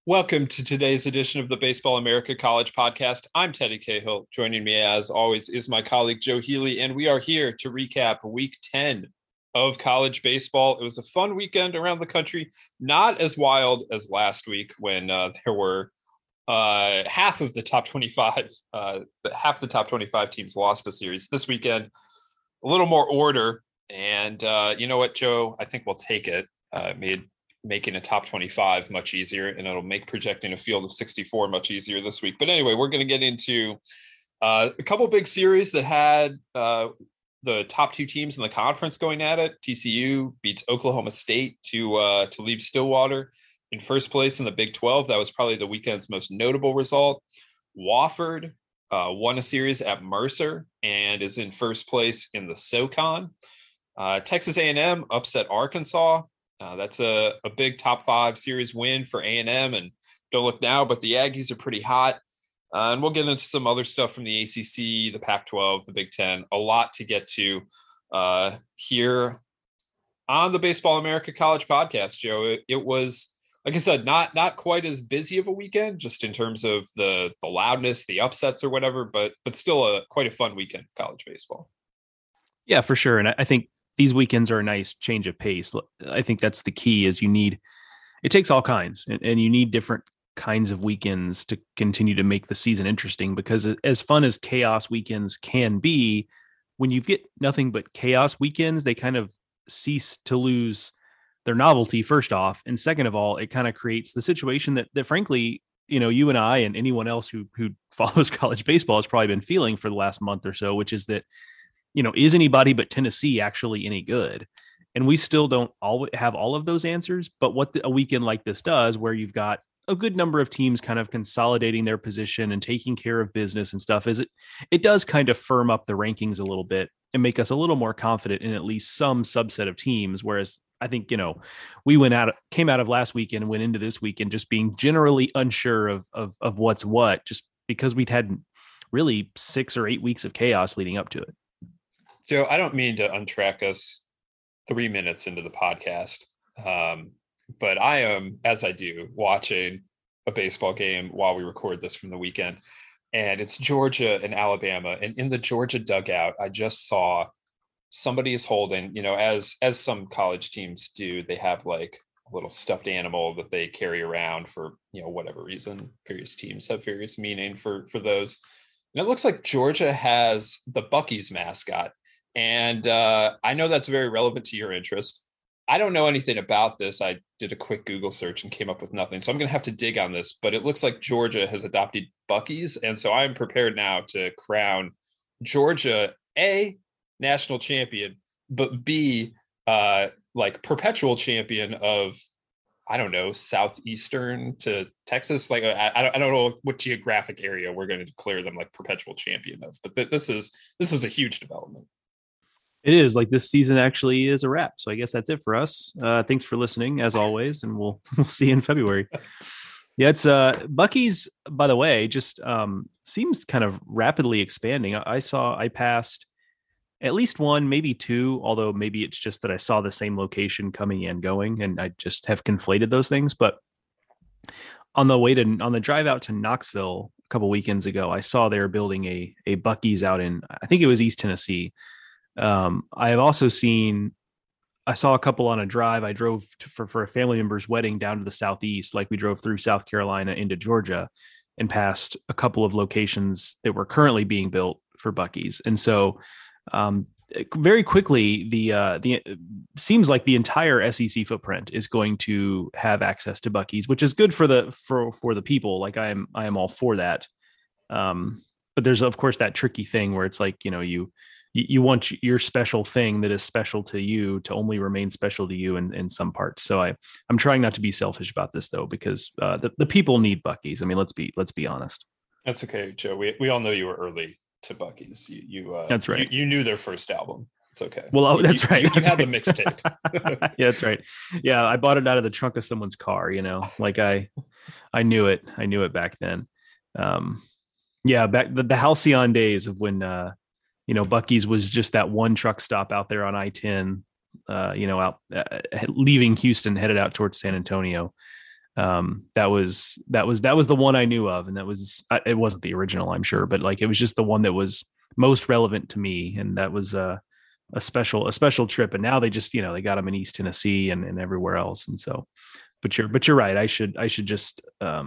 Welcome to today's edition of the Baseball America College Podcast. I'm Teddy Cahill. Joining me, as always, is my colleague Joe Healy, and we are here to recap Week 10 of college baseball. It was a fun weekend around the country, not as wild as last week when there were half of the top 25, half the top 25 teams lost a series. This weekend, a little more order, and you know what, Joe? I think we'll take it. Made making a top 25 much easier, and it'll make projecting a field of 64 much easier this week. But anyway, we're going to get into a couple big series that had the top two teams in the conference going at it. TCU beats Oklahoma State to leave Stillwater in first place in the Big 12. That was probably the weekend's most notable result. Wofford won a series at Mercer and is in first place in the SoCon. Texas A&M upset Arkansas. That's a big top five series win for A&M, and don't look now, but the Aggies are pretty hot. And we'll get into some other stuff from the ACC, the Pac-12, the Big Ten, a lot to get to here on the Baseball America College Podcast, Joe. It was, like I said, not quite as busy of a weekend, just in terms of the loudness, the upsets or whatever, but still quite a fun weekend of college baseball. Yeah, for sure. And I think these weekends are a nice change of pace. I think that's the key is it takes all kinds and you need different kinds of weekends to continue to make the season interesting, because as fun as chaos weekends can be, when you get nothing but chaos weekends, they kind of cease to lose their novelty, first off. And second of all, it kind of creates the situation that frankly, you and I and anyone else who follows college baseball has probably been feeling for the last month or so, which is that, is anybody but Tennessee actually any good? And we still don't have all of those answers. But what a weekend like this does, where you've got a good number of teams kind of consolidating their position and taking care of business and stuff, is it does kind of firm up the rankings a little bit and make us a little more confident in at least some subset of teams. Whereas I think, we came out of last weekend and went into this weekend just being generally unsure of what's what, just because we'd had really 6 or 8 weeks of chaos leading up to it. Joe, I don't mean to untrack us 3 minutes into the podcast, but I am, as I do, watching a baseball game while we record this from the weekend, and it's Georgia and Alabama. And in the Georgia dugout, I just saw somebody is holding, as some college teams do, they have like a little stuffed animal that they carry around for, whatever reason. Various teams have various meaning for those. And it looks like Georgia has the Buc-ee's mascot. And I know that's very relevant to your interest. I don't know anything about this. I did a quick Google search and came up with nothing. So I'm going to have to dig on this. But it looks like Georgia has adopted Buc-ee's. And so I'm prepared now to crown Georgia, A, national champion, but B, like perpetual champion of, I don't know, southeastern to Texas. Like I don't know what geographic area we're going to declare them like perpetual champion of. But this is a huge development. It is. Like, this season actually is a wrap. So I guess that's it for us. Thanks for listening as always. And we'll see you in February. Yeah, it's Buc-ee's, by the way, just seems kind of rapidly expanding. I passed at least one, maybe two, although maybe it's just that I saw the same location coming and going, and I just have conflated those things. But on the drive out to Knoxville a couple weekends ago, I saw they were building a Buc-ee's out in, I think it was East Tennessee. I have also I saw a couple on a drive. I drove for a family member's wedding down to the Southeast. Like, we drove through South Carolina into Georgia and passed a couple of locations that were currently being built for Buc-ee's. And so, very quickly, the seems like the entire SEC footprint is going to have access to Buc-ee's, which is good for the people. Like, I am all for that. But there's, of course, that tricky thing where it's like, you want your special thing that is special to you to only remain special to you in some parts. So I'm trying not to be selfish about this, though, because the people need Buc-ee's. I mean, let's be honest. That's okay, Joe. We all know you were early to Buc-ee's. That's right. You knew their first album. It's okay. Well, that's right. You had the mixtape. Yeah, that's right. Yeah, I bought it out of the trunk of someone's car. Like I knew it. I knew it back then. Yeah, back the halcyon days of when Buc-ee's was just that one truck stop out there on I-10, out leaving Houston, headed out towards San Antonio. That was the one I knew of, and it wasn't the original, I'm sure, but like it was just the one that was most relevant to me, and that was a special trip. And now they just they got them in East Tennessee and everywhere else, and so. But you're right. I should just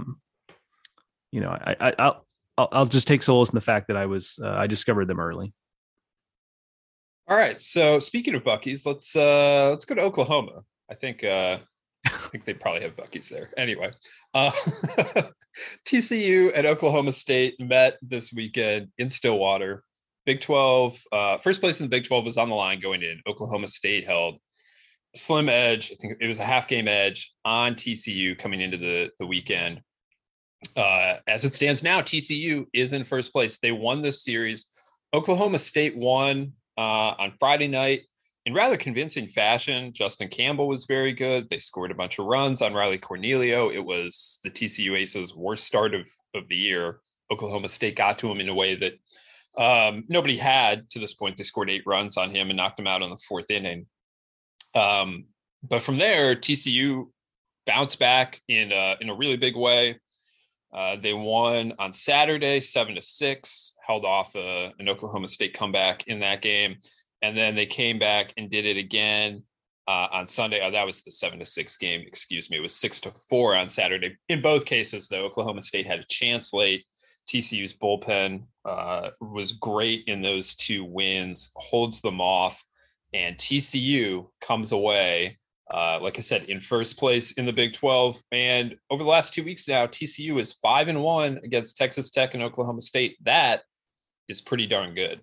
I'll just take solace in the fact that I discovered them early. All right. So speaking of Buc-ee's, let's go to Oklahoma. I think they probably have Buc-ee's there. Anyway, uh, TCU and Oklahoma State met this weekend in Stillwater. Big 12, first place in the Big 12 was on the line going in. Oklahoma State held a slim edge. I think it was a half game edge on TCU coming into the weekend. As it stands now, TCU is in first place. They won this series. Oklahoma State won on Friday night in rather convincing fashion. Justin Campbell was very good. They scored a bunch of runs on Riley Cornelio. It was the TCU Aces' worst start of the year. Oklahoma State got to him in a way that nobody had to this point. They scored 8 runs on him and knocked him out in the 4th inning. But from there, TCU bounced back in a really big way. They won on Saturday 7-6, held off an Oklahoma State comeback in that game. And then they came back and did it again on Sunday. Oh, that was the 7-6 game. Excuse me. It was 6-4 on Saturday. In both cases, though, Oklahoma State had a chance late. TCU's bullpen was great in those 2 wins, holds them off, and TCU comes away, like I said, in first place in the Big 12. And over the last 2 weeks now, TCU is 5-1 against Texas Tech and Oklahoma State. That is pretty darn good.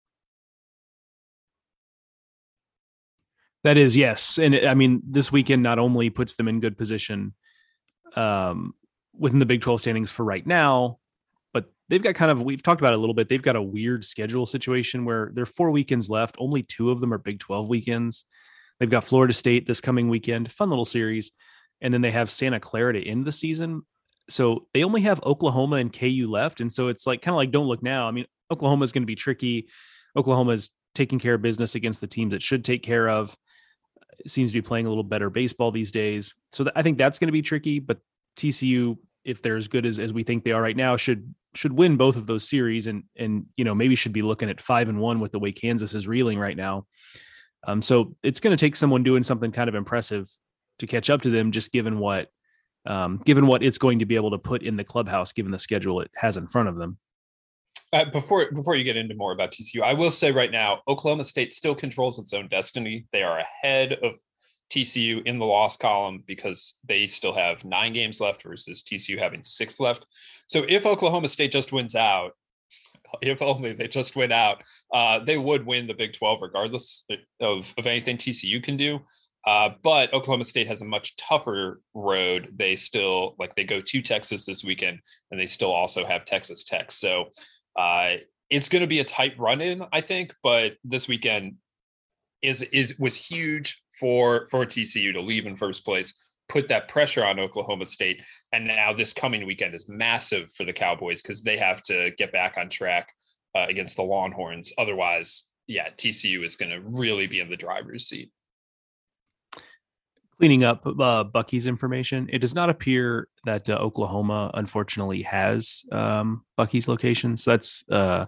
That is, yes. And I mean, this weekend not only puts them in good position within the Big 12 standings for right now, but they've got we've talked about it a little bit. They've got a weird schedule situation where there are 4 weekends left. Only 2 of them are Big 12 weekends. They've got Florida State this coming weekend, fun little series. And then they have Santa Clara to end the season. So they only have Oklahoma and KU left. And so it's like kind of like don't look now. I mean, Oklahoma is going to be tricky. Oklahoma is taking care of business against the teams it should take care of. It seems to be playing a little better baseball these days. So I think that's going to be tricky. But TCU, if they're as good as we think they are right now, should win both of those series and maybe should be looking at 5-1 with the way Kansas is reeling right now. So it's going to take someone doing something kind of impressive to catch up to them, just given what it's going to be able to put in the clubhouse, given the schedule it has in front of them. Before you get into more about TCU, I will say right now, Oklahoma State still controls its own destiny. They are ahead of TCU in the loss column because they still have 9 games left versus TCU having 6 left. So if Oklahoma State just wins out, if only they just win out, they would win the Big 12 regardless of anything TCU can do. But Oklahoma State has a much tougher road. They go to Texas this weekend, and they still also have Texas Tech. So it's going to be a tight run-in, I think. But this weekend was huge for TCU to leave in first place, put that pressure on Oklahoma State. And now this coming weekend is massive for the Cowboys because they have to get back on track against the Longhorns. Otherwise, TCU is going to really be in the driver's seat. Cleaning up Buc-ee's information, it does not appear that Oklahoma, unfortunately, has Buc-ee's locations. So that's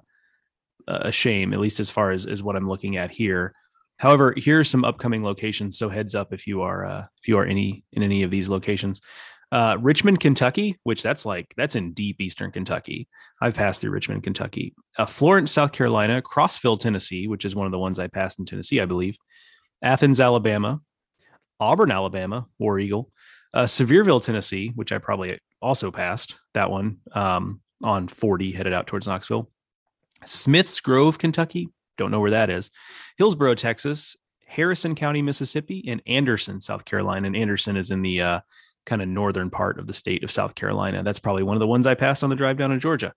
a shame, at least as far as what I'm looking at here. However, here are some upcoming locations. So heads up if you are in any of these locations. Richmond, Kentucky, which that's in deep Eastern Kentucky. I've passed through Richmond, Kentucky. Florence, South Carolina. Crossville, Tennessee, which is one of the ones I passed in Tennessee, I believe. Athens, Alabama. Auburn, Alabama, War Eagle. Sevierville, Tennessee, which I probably also passed that one on 40 headed out towards Knoxville. Smiths Grove, Kentucky. Don't know where that is. Hillsborough, Texas. Harrison County, Mississippi, and Anderson, South Carolina. And Anderson is in the kind of northern part of the state of South Carolina. That's probably one of the ones I passed on the drive down to Georgia.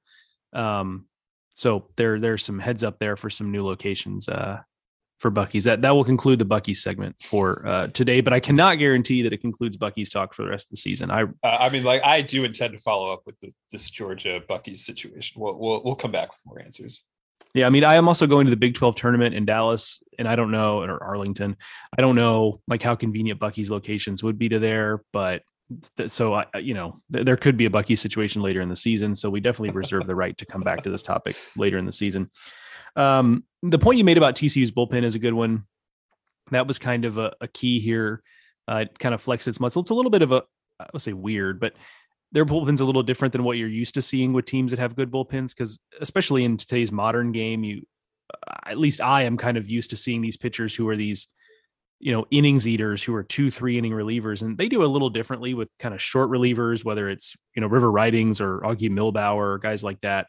So there's some heads up there for some new locations for Buc-ee's. That will conclude the Buc-ee's segment for today, but I cannot guarantee that it concludes Buc-ee's talk for the rest of the season. I do intend to follow up with this Georgia Buc-ee's situation. We'll come back with more answers. Yeah, I mean, I am also going to the Big 12 tournament in Dallas, and I don't know, or Arlington. I don't know how convenient Buc-ee's locations would be to there, but So there could be a Bucky situation later in the season. So we definitely reserve the right to come back to this topic later in the season. The point you made about TCU's bullpen is a good one. That was kind of a key here. It kind of flexed its muscle. It's a little bit of I would say weird, but their bullpen's a little different than what you're used to seeing with teams that have good bullpens. Because especially in today's modern game, at least I am kind of used to seeing these pitchers who are these, innings eaters who are 2-3 inning relievers. And they do a little differently with kind of short relievers, whether it's, River Ridings or Augie Milbauer or guys like that.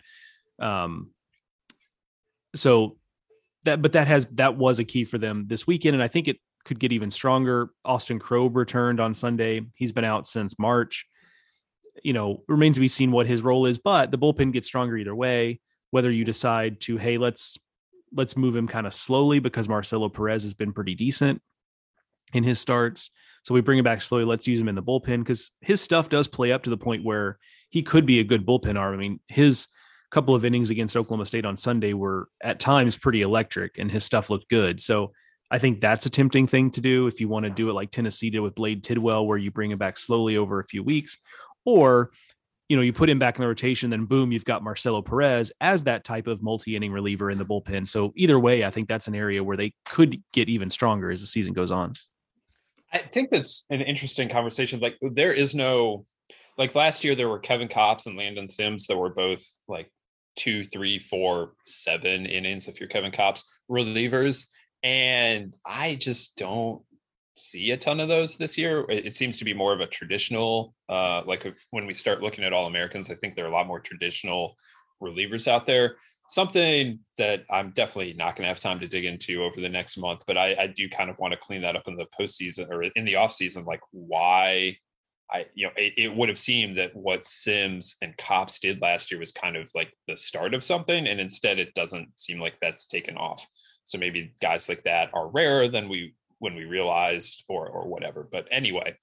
So that was a key for them this weekend. And I think it could get even stronger. Austin Krob returned on Sunday. He's been out since March. Remains to be seen what his role is, but the bullpen gets stronger either way, whether you decide to, hey, let's move him kind of slowly because Marcelo Perez has been pretty decent in his starts. So we bring him back slowly. Let's use him in the bullpen because his stuff does play up to the point where he could be a good bullpen arm. I mean, his couple of innings against Oklahoma State on Sunday were at times pretty electric and his stuff looked good. So I think that's a tempting thing to do if you want to do it like Tennessee did with Blade Tidwell, where you bring him back slowly over a few weeks, or you put him back in the rotation, then boom, you've got Marcelo Perez as that type of multi-inning reliever in the bullpen. So either way, I think that's an area where they could get even stronger as the season goes on. I think that's an interesting conversation. Like there is no, like last year there were Kevin Kopps and Landon Sims that were both like 2, 3, 4, 7 innings if you're Kevin Kopps relievers. And I just don't see a ton of those this year. It seems to be more of a traditional, when we start looking at All-Americans, I think there are a lot more traditional relievers out there. Something that I'm definitely not going to have time to dig into over the next month, but I do kind of want to clean that up in the postseason or in the off season, like why it would have seemed that what Sims and Kopps did last year was kind of like the start of something. And instead it doesn't seem like that's taken off. So maybe guys like that are rarer than when we realized or whatever. But anyway,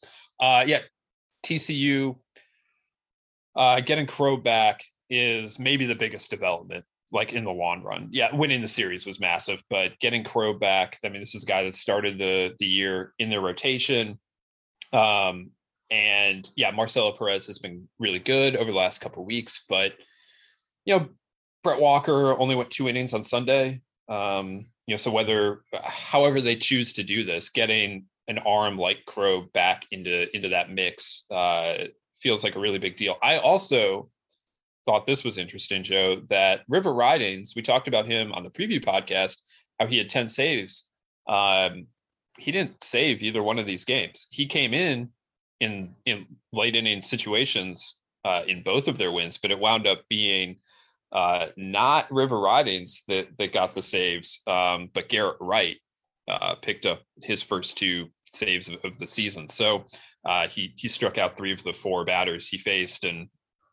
TCU getting Krob back is maybe the biggest development, like in the long run. Yeah, winning the series was massive, but getting Krob back, I mean, this is a guy that started the year in their rotation. And yeah, Marcelo Perez has been really good over the last couple of weeks, but Brett Walker only went 2 innings on Sunday. So however they choose to do this, getting an arm like Krob back into that mix feels like a really big deal. I also thought this was interesting, Joe, that River Ridings, we talked about him on the preview podcast, how he had 10 saves. He didn't save either one of these games. He came in late inning situations in both of their wins, but it wound up being not River Ridings that got the saves, but Garrett Wright picked up his first 2 saves of the season. So he struck out 3 of the 4 batters he faced, and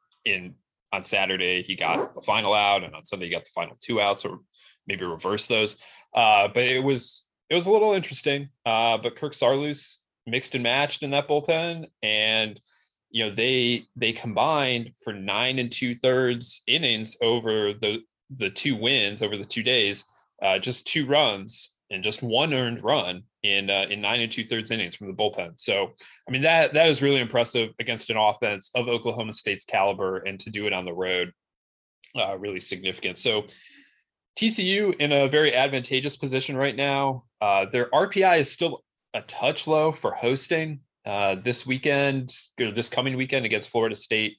on Saturday he got the final out, and on Sunday he got the final 2 outs, or maybe reverse those. But it was a little interesting. But Kirk Saarloos mixed and matched in that bullpen, and they combined for 9 2/3 innings over the 2 wins over the 2 days, just 2 runs and just 1 earned run in 9 2/3 innings from the bullpen. So, I mean, that is really impressive against an offense of Oklahoma State's caliber, and to do it on the road, really significant. So TCU in a very advantageous position right now. Their RPI is still a touch low for hosting this coming weekend against Florida State.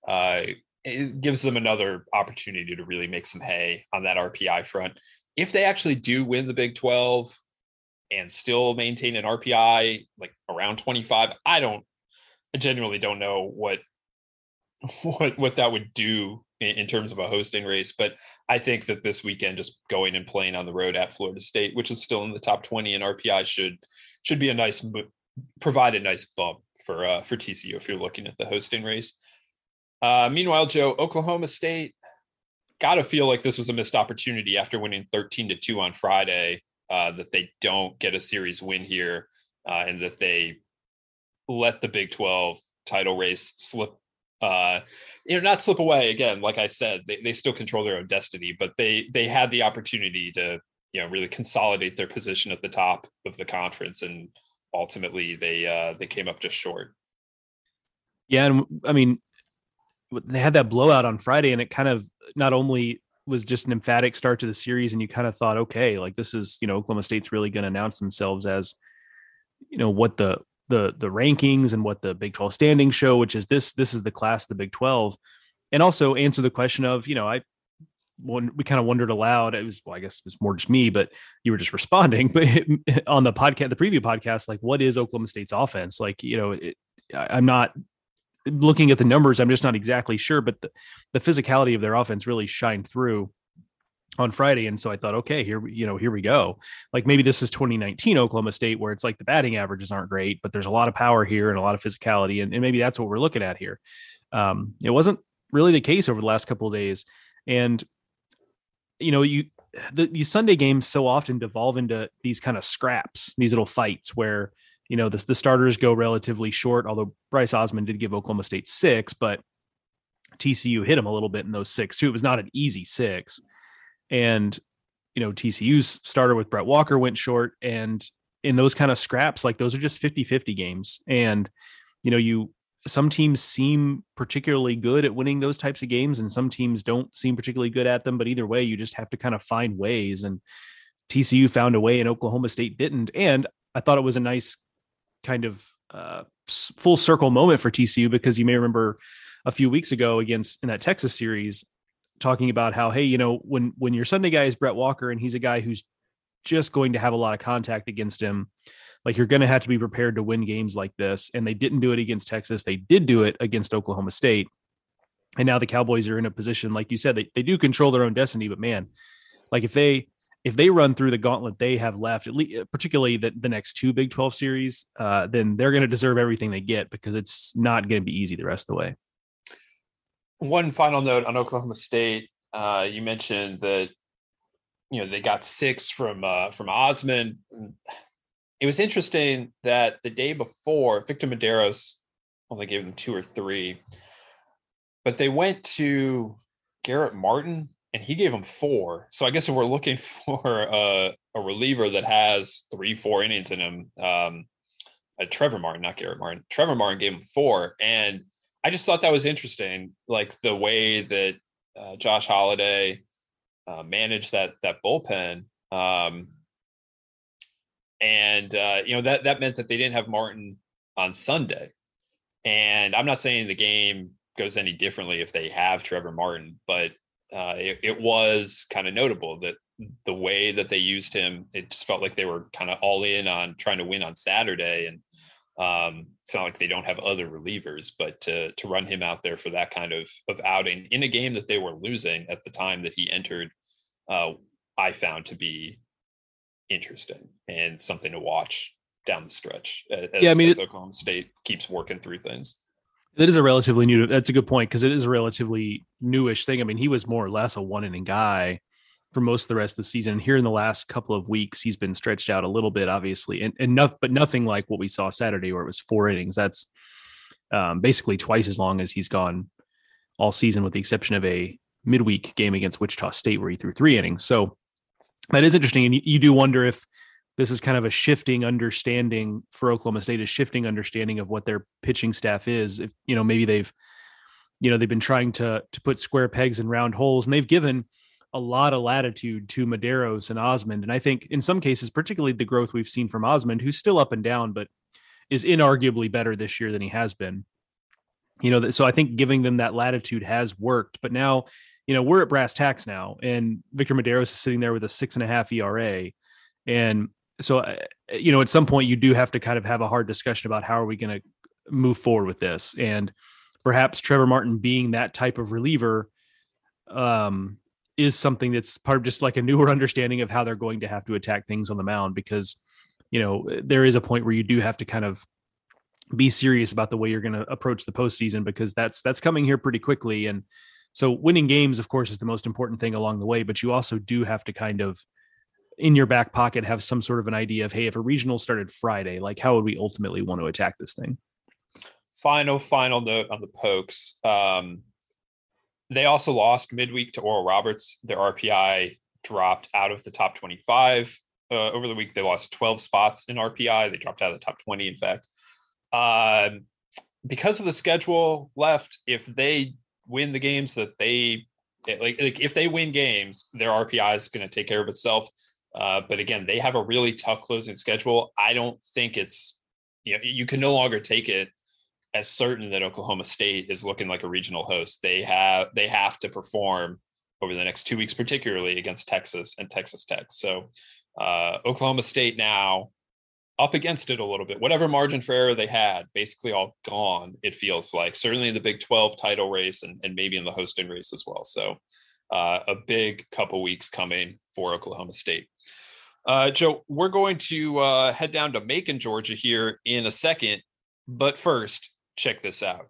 It gives them another opportunity to really make some hay on that RPI front. If they actually do win the Big 12 and still maintain an RPI like around 25, I genuinely don't know what that would do in terms of a hosting race. But I think that this weekend, just going and playing on the road at Florida State, which is still in the top 20 in RPI, should be provide a nice bump for TCU if you're looking at the hosting race. Meanwhile, Joe, Oklahoma State got to feel like this was a missed opportunity after winning 13-2 on Friday, that they don't get a series win here, and that they let the Big 12 title race slip, not slip away. Again, like I said, they still control their own destiny, but they had the opportunity to really consolidate their position at the top of the conference, and ultimately they came up just short. Yeah, and I mean, they had that blowout on Friday, and it kind of not only was just an emphatic start to the series, and you kind of thought, okay, like this is, Oklahoma State's really going to announce themselves as, what the rankings and what the Big 12 standings show, which is this is the class of the Big 12, and also answer the question of, we kind of wondered aloud. It was, well, I guess it was more just me, but you were just responding. But on the podcast, the preview podcast, like, what is Oklahoma State's offense? Like, I'm not looking at the numbers. I'm just not exactly sure, but the physicality of their offense really shined through on Friday. And so I thought, okay, here we go. Like maybe this is 2019 Oklahoma State, where it's like the batting averages aren't great, but there's a lot of power here and a lot of physicality. And maybe that's what we're looking at here. It wasn't really the case over the last couple of days. And, these Sunday games so often devolve into these kind of scraps, these little fights where, the starters go relatively short, although Bryce Osmond did give Oklahoma State 6, but TCU hit him a little bit in those 6 too. It was not an easy 6. And, TCU's starter with Brett Walker went short. And in those kind of scraps, like those are just 50-50 games. And, some teams seem particularly good at winning those types of games, and some teams don't seem particularly good at them. But either way, you just have to kind of find ways. And TCU found a way and Oklahoma State didn't. And I thought it was a nice kind of full circle moment for TCU, because you may remember a few weeks ago in that Texas series, talking about how, hey, when your Sunday guy is Brett Walker and he's a guy who's just going to have a lot of contact against him, like you're going to have to be prepared to win games like this. And they didn't do it against Texas. They did do it against Oklahoma State. And now the Cowboys are in a position, like you said, they do control their own destiny, but man, like if they run through the gauntlet they have left, at least particularly the next 2 Big 12 series, then they're going to deserve everything they get, because it's not going to be easy the rest of the way. One final note on Oklahoma State. You mentioned that, they got 6 from Osmond. It was interesting that the day before, Victor Medeiros only gave them 2 or 3, but they went to Garrett Martin and he gave them 4. So I guess if we're looking for a reliever that has 3-4 innings in him, Trevor Martin, not Garrett Martin, Trevor Martin gave him 4. And I just thought that was interesting, like the way that Josh Holliday managed that bullpen. That meant that they didn't have Martin on Sunday. And I'm not saying the game goes any differently if they have Trevor Martin, but it was kind of notable that the way that they used him, it just felt like they were kind of all in on trying to win on Saturday. And it's not like they don't have other relievers, but to run him out there for that kind of outing in a game that they were losing at the time that he entered, I found to be interesting and something to watch down the stretch as Oklahoma State keeps working through things. That's a good point, because it is a relatively newish thing. I mean, he was more or less a 1 inning guy for most of the rest of the season. And here in the last couple of weeks, he's been stretched out a little bit, obviously, but nothing like what we saw Saturday, where it was 4 innings. That's basically twice as long as he's gone all season, with the exception of a midweek game against Wichita State where he threw 3 innings. So that is interesting. And you do wonder if this is kind of a shifting understanding for Oklahoma State, a shifting understanding of what their pitching staff is. If, maybe they've been trying to put square pegs in round holes, and they've given a lot of latitude to Medeiros and Osmond. And I think in some cases, particularly the growth we've seen from Osmond, who's still up and down, but is inarguably better this year than he has been. So I think giving them that latitude has worked. But now, we're at brass tacks now, and Victor Medeiros is sitting there with a 6.5 ERA. And so, at some point you do have to kind of have a hard discussion about how are we going to move forward with this. And perhaps Trevor Martin being that type of reliever is something that's part of just like a newer understanding of how they're going to have to attack things on the mound, because, there is a point where you do have to kind of be serious about the way you're going to approach the postseason, because that's coming here pretty quickly. And so winning games, of course, is the most important thing along the way, but you also do have to kind of in your back pocket have some sort of an idea of, hey, if a regional started Friday, like how would we ultimately want to attack this thing? Final note on the Pokes. They also lost midweek to Oral Roberts. Their RPI dropped out of the top 25. Over the week, they lost 12 spots in RPI. They dropped out of the top 20, in fact. because of the schedule left, if they win the games that they like if they win games, their RPI is going to take care of itself. But again, they have a really tough closing schedule. I don't think it's, you can no longer take it as certain that Oklahoma State is looking like a regional host. They have to perform over the next 2 weeks, particularly against Texas and Texas Tech. So Oklahoma State now up against it a little bit. Whatever margin for error they had, basically all gone, it feels like. Certainly in the Big 12 title race and maybe in the hosting race as well. So a big couple weeks coming for Oklahoma State. Joe, we're going to head down to Macon, Georgia here in a second. But first, check this out.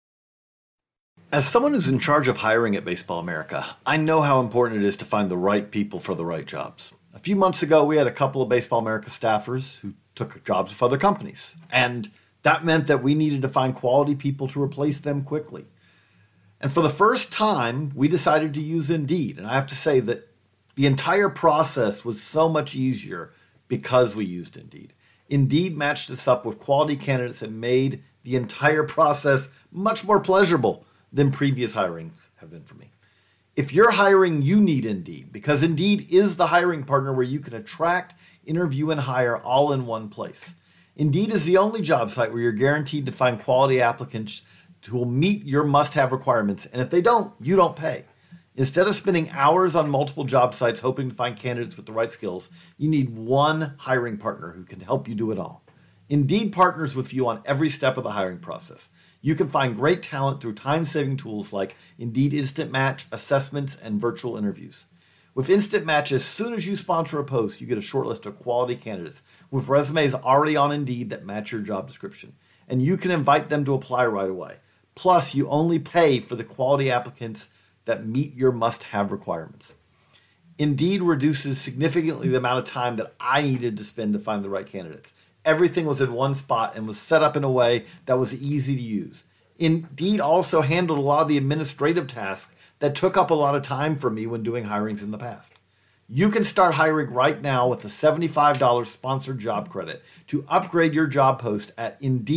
As someone who's in charge of hiring at Baseball America, I know how important it is to find the right people for the right jobs. A few months ago, we had a couple of Baseball America staffers who took jobs with other companies, and that meant that we needed to find quality people to replace them quickly. And for the first time, we decided to use Indeed, and I have to say that the entire process was so much easier because we used Indeed. Indeed matched us up with quality candidates and made the entire process much more pleasurable than previous hirings have been for me. If you're hiring, you need Indeed, because Indeed is the hiring partner where you can attract, interview, and hire all in one place. Indeed is the only job site where you're guaranteed to find quality applicants who will meet your must-have requirements, and if they don't, you don't pay. Instead of spending hours on multiple job sites hoping to find candidates with the right skills, you need one hiring partner who can help you do it all. Indeed partners with you on every step of the hiring process. You can find great talent through time-saving tools like Indeed Instant Match, assessments, and virtual interviews. With Instant Match, as soon as you sponsor a post, you get a short list of quality candidates with resumes already on Indeed that match your job description. And you can invite them to apply right away. Plus, you only pay for the quality applicants that meet your must-have requirements. Indeed reduces significantly the amount of time that I needed to spend to find the right candidates. Everything was in one spot and was set up in a way that was easy to use. Indeed also handled a lot of the administrative tasks that took up a lot of time for me when doing hirings in the past. You can start hiring right now with a $75 sponsored job credit to upgrade your job post at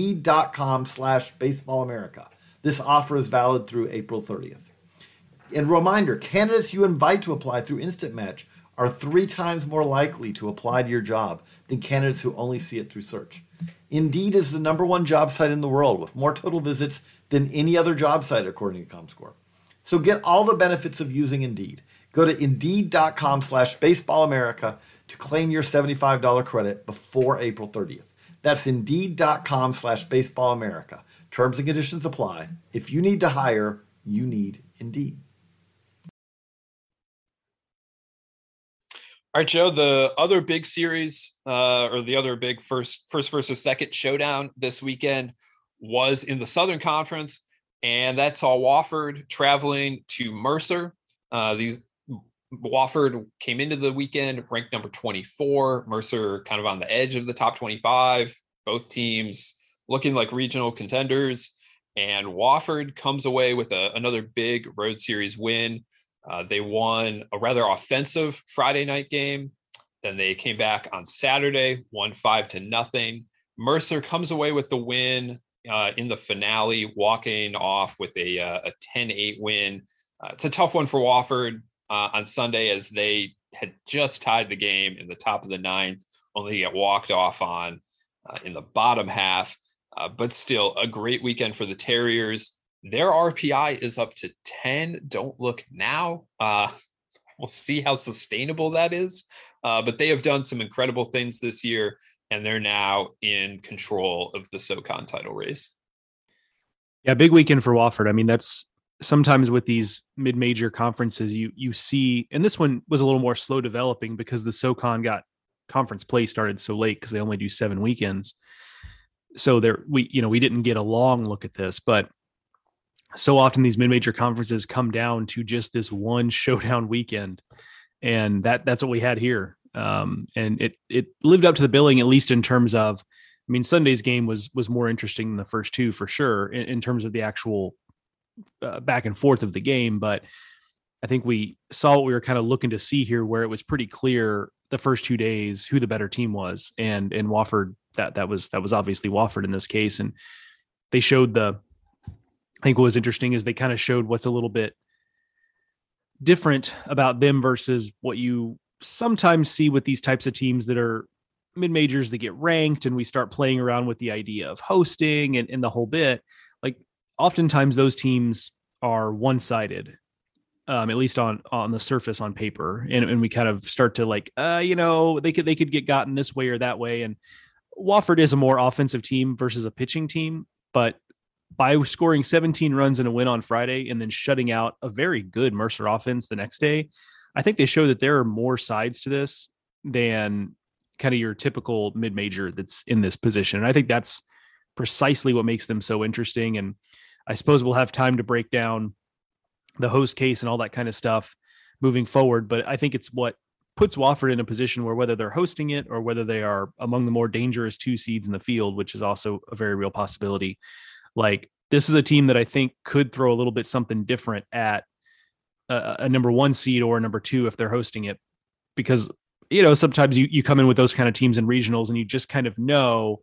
Indeed.com/BaseballAmerica. This offer is valid through April 30th. And reminder, candidates you invite to apply through Instant Match are 3 times more likely to apply to your job than candidates who only see it through search. Indeed is the #1 job site in the world with more total visits than any other job site according to ComScore. So get all the benefits of using Indeed. Go to Indeed.com/BaseballAmerica to claim your $75 credit before April 30th. That's Indeed.com/BaseballAmerica. Terms and conditions apply. If you need to hire, you need Indeed. All right, Joe, the other big series or the other big first versus second showdown this weekend was in the Southern Conference, and that saw Wofford traveling to Mercer. Wofford came into the weekend ranked number 24, Mercer kind of on the edge of the top 25, both teams looking like regional contenders, and Wofford comes away with another big road series win. They won a rather offensive Friday night game. Then they came back on Saturday, won 5-0. Mercer comes away with the win in the finale, walking off with a 10-8 win. It's a tough one for Wofford on Sunday, as they had just tied the game in the top of the 9th, only to get walked off on in the bottom half. But still a great weekend for the Terriers. Their RPI is up to 10. Don't look now. We'll see how sustainable that is. But they have done some incredible things this year, and they're now in control of the SoCon title race. Yeah, big weekend for Wofford. I mean, that's sometimes with these mid-major conferences, you see, and this one was a little more slow developing because the SoCon conference play started so late because they only do 7 weekends. So we didn't get a long look at this, but so often these mid-major conferences come down to just this one showdown weekend, and that's what we had here. And it lived up to the billing, at least in terms of, I mean, Sunday's game was more interesting than the first 2 for sure in terms of the actual back and forth of the game. But I think we saw what we were kind of looking to see here, where it was pretty clear the first 2 days who the better team was, and Wofford, that was obviously Wofford in this case, and they showed I think what was interesting is they kind of showed what's a little bit different about them versus what you sometimes see with these types of teams that are mid-majors that get ranked, and we start playing around with the idea of hosting and the whole bit. Like oftentimes those teams are one-sided, at least on the surface on paper. And we kind of start to like, they could get gotten this way or that way. And Wofford is a more offensive team versus a pitching team, but by scoring 17 runs in a win on Friday and then shutting out a very good Mercer offense the next day, I think they show that there are more sides to this than kind of your typical mid-major that's in this position. And I think that's precisely what makes them so interesting. And I suppose we'll have time to break down the host case and all that kind of stuff moving forward. But I think it's what puts Wofford in a position where whether they're hosting it or whether they are among the more dangerous 2 seeds in the field, which is also a very real possibility. Like this is a team that I think could throw a little bit something different at a number 1 seed or a number 2 if they're hosting it, because, sometimes you come in with those kind of teams in regionals and you just kind of know,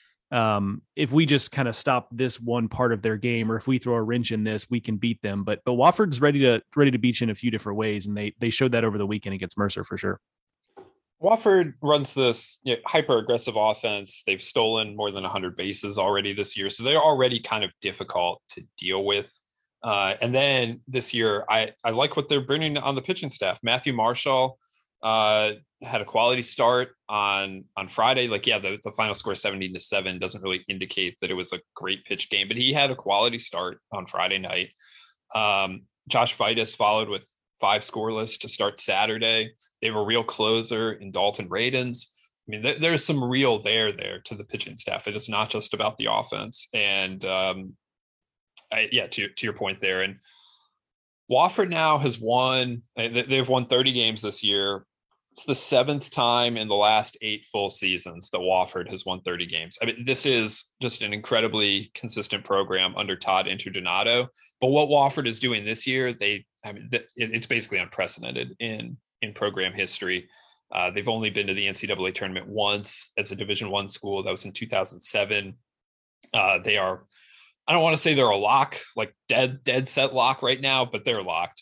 if we just kind of stop this one part of their game, or if we throw a wrench in this, we can beat them. But Wofford's ready to beat you in a few different ways. And they showed that over the weekend against Mercer for sure. Wofford runs this hyper aggressive offense. They've stolen more than 100 bases already this year. So they're already kind of difficult to deal with. And then this year, I like what they're bringing on the pitching staff. Matthew Marshall had a quality start on Friday. The final score 17-7 doesn't really indicate that it was a great pitch game, but he had a quality start on Friday night. Josh Vitus followed with 5 scoreless to start Saturday. They have a real closer in Dalton Radens. I mean, there's some real there to the pitching staff. It is not just about the offense. And to your point there. And Wofford now has won. They've won 30 games this year. It's the 7th time in the last 8 full seasons that Wofford has won 30 games. I mean, this is just an incredibly consistent program under Todd Interdonato. But what Wofford is doing this year, it's basically unprecedented in program history. They've only been to the NCAA tournament once as a Division I school. That was in 2007. They are, I don't want to say they're a lock, like dead set lock right now, but they're locked.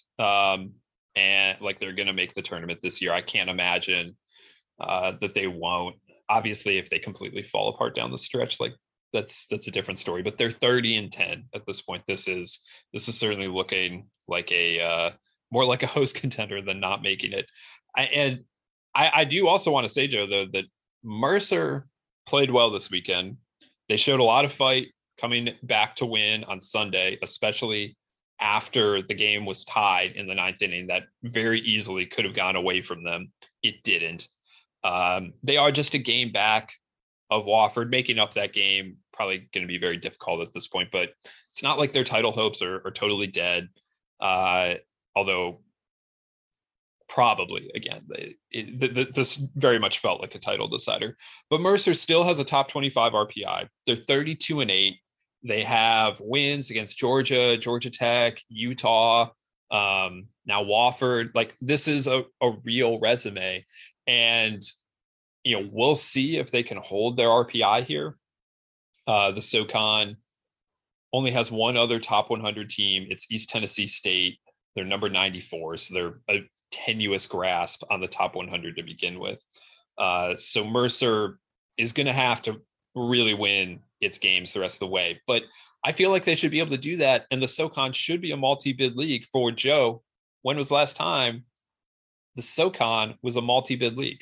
And like they're going to make the tournament this year. I can't imagine that they won't. Obviously, if they completely fall apart down the stretch, like that's a different story. But they're 30-10 at this point. This is certainly looking like more like a host contender than not making it. I do also want to say, Joe, though, that Mercer played well this weekend. They showed a lot of fight coming back to win on Sunday, especially after the game was tied in the 9th inning. That very easily could have gone away from them. It didn't. They are just a game back of Wofford. Making up that game probably going to be very difficult at this point, but it's not like their title hopes are totally dead. Although probably, again, this very much felt like a title decider. But Mercer still has a top 25 RPI. They're 32-8. They have wins against Georgia, Georgia Tech, Utah, now Wofford. Like this is a real resume. And, we'll see if they can hold their RPI here. The SoCon only has one other top 100 team. It's East Tennessee State. They're number 94. So they're a tenuous grasp on the top 100 to begin with. So Mercer is going to have to really win its games the rest of the way. But I feel like they should be able to do that. And the SoCon should be a multi-bid league. For Joe, when was the last time the SoCon was a multi-bid league?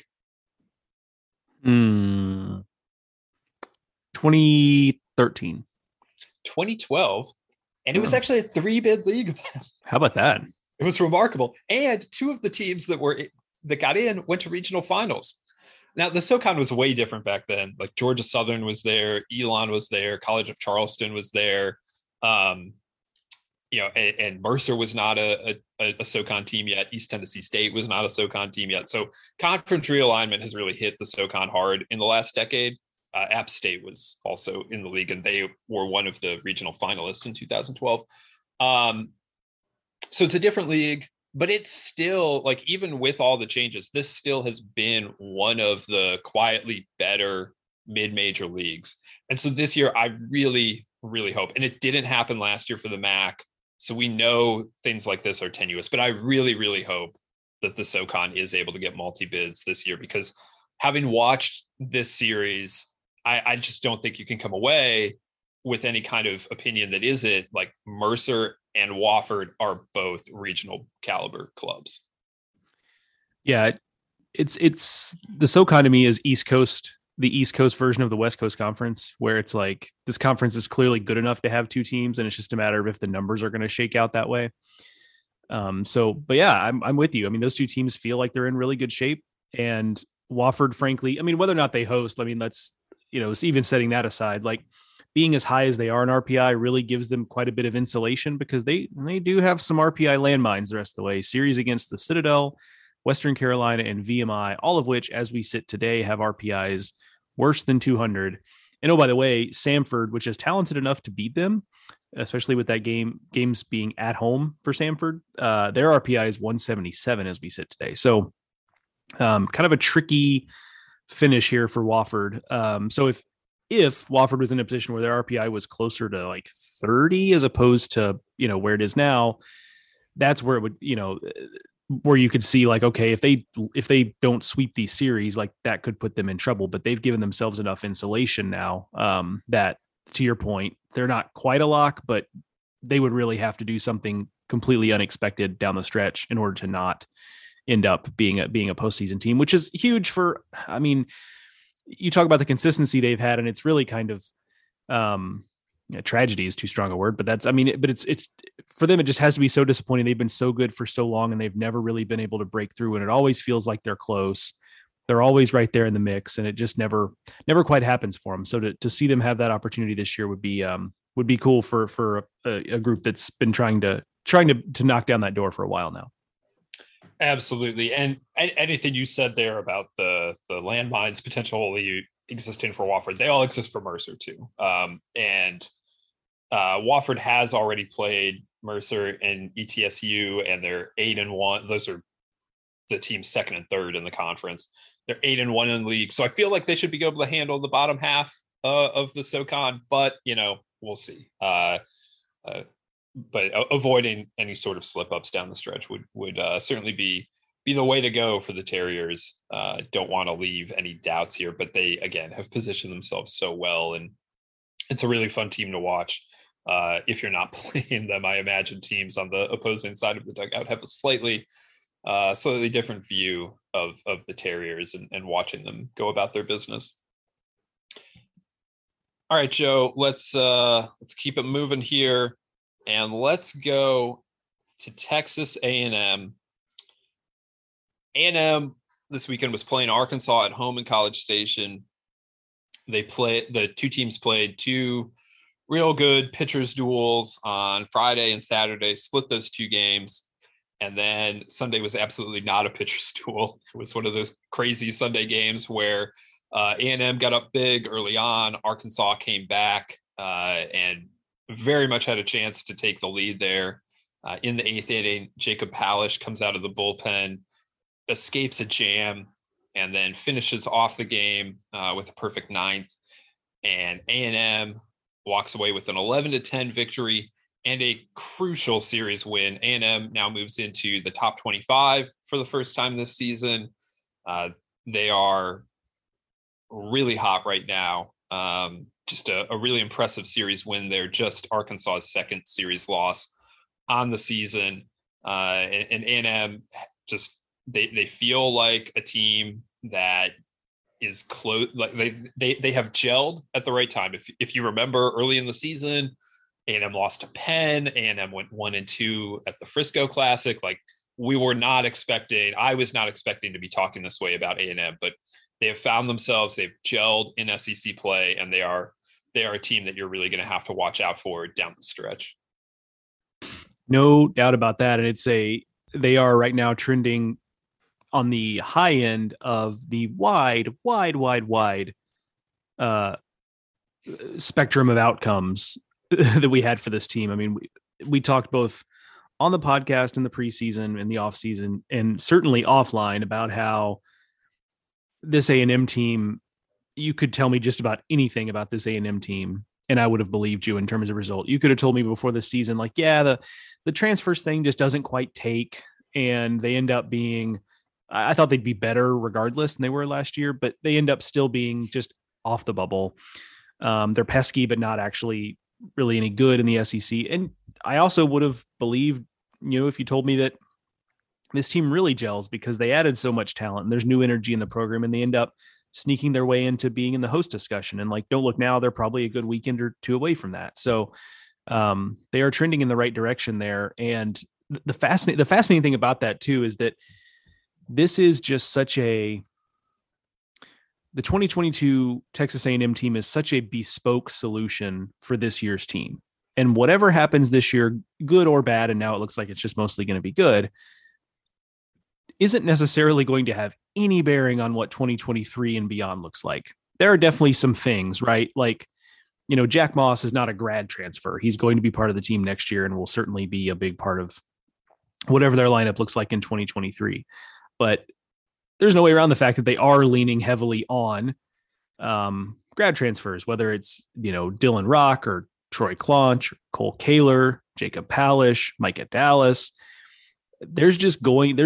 2013. 2012. And it was actually a 3-bid league. How about that? It was remarkable. And 2 of the teams that got in went to regional finals. Now, the SoCon was way different back then. Like Georgia Southern was there, Elon was there, College of Charleston was there. And Mercer was not a SoCon team yet. East Tennessee State was not a SoCon team yet. So conference realignment has really hit the SoCon hard in the last decade. App State was also in the league, and they were one of the regional finalists in 2012. So it's a different league, but it's still, like, even with all the changes, this still has been one of the quietly better mid-major leagues. And so this year, I really, really hope, and it didn't happen last year for the MAC, so we know things like this are tenuous, but I really, really hope that the SoCon is able to get multi-bids this year, because having watched this series, I just don't think you can come away with any kind of opinion that isn't like Mercer and Wofford are both regional caliber clubs. Yeah, it's the SoCon to me is the East Coast version of the West Coast Conference, where it's like this conference is clearly good enough to have two teams, and it's just a matter of if the numbers are going to shake out that way. But yeah, I'm with you. I mean, those two teams feel like they're in really good shape, and Wofford, frankly, I mean, whether or not they host, I mean, let's, even setting that aside, like being as high as they are in RPI really gives them quite a bit of insulation, because they do have some RPI landmines the rest of the way. Series against the Citadel, Western Carolina, and VMI, all of which, as we sit today, have RPIs worse than 200. And oh, by the way, Samford, which is talented enough to beat them, especially with that games being at home for Samford, their RPI is 177 as we sit today. So kind of a tricky finish here for Wofford. So if Wofford was in a position where their RPI was closer to like 30 as opposed to, where it is now, that's where it would, where you could see like, okay, if they don't sweep these series, like that could put them in trouble, but they've given themselves enough insulation now that, to your point, they're not quite a lock, but they would really have to do something completely unexpected down the stretch in order to not end up being a postseason team, which is huge for, I mean, you talk about the consistency they've had, and it's really kind of tragedy is too strong a word, but it's for them, it just has to be so disappointing. They've been so good for so long, and they've never really been able to break through. And it always feels like they're close. They're always right there in the mix, and it just never quite happens for them. So to see them have that opportunity this year would be cool for a group that's been trying to knock down that door for a while now. Absolutely. And anything you said there about the landmines potentially existing for Wofford, they all exist for Mercer too. And Wofford has already played Mercer and ETSU, and they're 8-1. Those are the teams second and third in the conference. They're 8-1 in the league. So I feel like they should be able to handle the bottom half of the SoCon, but we'll see. But avoiding any sort of slip ups down the stretch would certainly be the way to go for the Terriers. Don't want to leave any doubts here, but they again have positioned themselves so well, and it's a really fun team to watch. If you're not playing them, I imagine teams on the opposing side of the dugout have a slightly different view of the Terriers and watching them go about their business. All right, Joe, let's keep it moving here. And let's go to Texas A&M. A&M this weekend was playing Arkansas at home in College Station. The two teams played two real good pitchers duels on Friday and Saturday, split those two games. And then Sunday was absolutely not a pitcher's duel. It was one of those crazy Sunday games where A&M got up big early on. Arkansas came back and very much had a chance to take the lead there. In the 8th inning, Jacob Palish comes out of the bullpen, escapes a jam, and then finishes off the game with a perfect 9th. And A&M walks away with an 11-10 victory and a crucial series win. A&M now moves into the top 25 for the first time this season. They are really hot right now. Just a really impressive series win there. Just Arkansas's second series loss on the season. And A&M just they feel like a team that is close. Like they have gelled at the right time. If you remember early in the season, A&M lost to Penn. A&M went 1-2 at the Frisco Classic. Like I was not expecting to be talking this way about A&M, but they have found themselves. They've gelled in SEC play, and they are a team that you're really going to have to watch out for down the stretch. No doubt about that. And they are right now trending on the high end of the wide spectrum of outcomes that we had for this team. I mean, we talked both on the podcast in the preseason and the offseason, and certainly offline, about how this A&M team, you could tell me just about anything about this A&M team, and I would have believed you in terms of result. You could have told me before the season, like, yeah, the transfers thing just doesn't quite take, and they end up being, I thought they'd be better regardless than they were last year, but they end up still being just off the bubble. They're pesky, but not actually really any good in the SEC. And I also would have believed, if you told me that this team really gels because they added so much talent and there's new energy in the program, and they end up sneaking their way into being in the host discussion. And like, don't look now, they're probably a good weekend or two away from that. So they are trending in the right direction there. And the fascinating thing about that too is that this is just the 2022 Texas A&M team is such a bespoke solution for this year's team. And whatever happens this year, good or bad, and now it looks like it's just mostly going to be good, isn't necessarily going to have any bearing on what 2023 and beyond looks like. There are definitely some things, right? Like, Jack Moss is not a grad transfer. He's going to be part of the team next year and will certainly be a big part of whatever their lineup looks like in 2023. But there's no way around the fact that they are leaning heavily on grad transfers, whether it's, Dylan Rock or Troy Claunch, Cole Kaler, Jacob Palish, Micah Dallas. There's just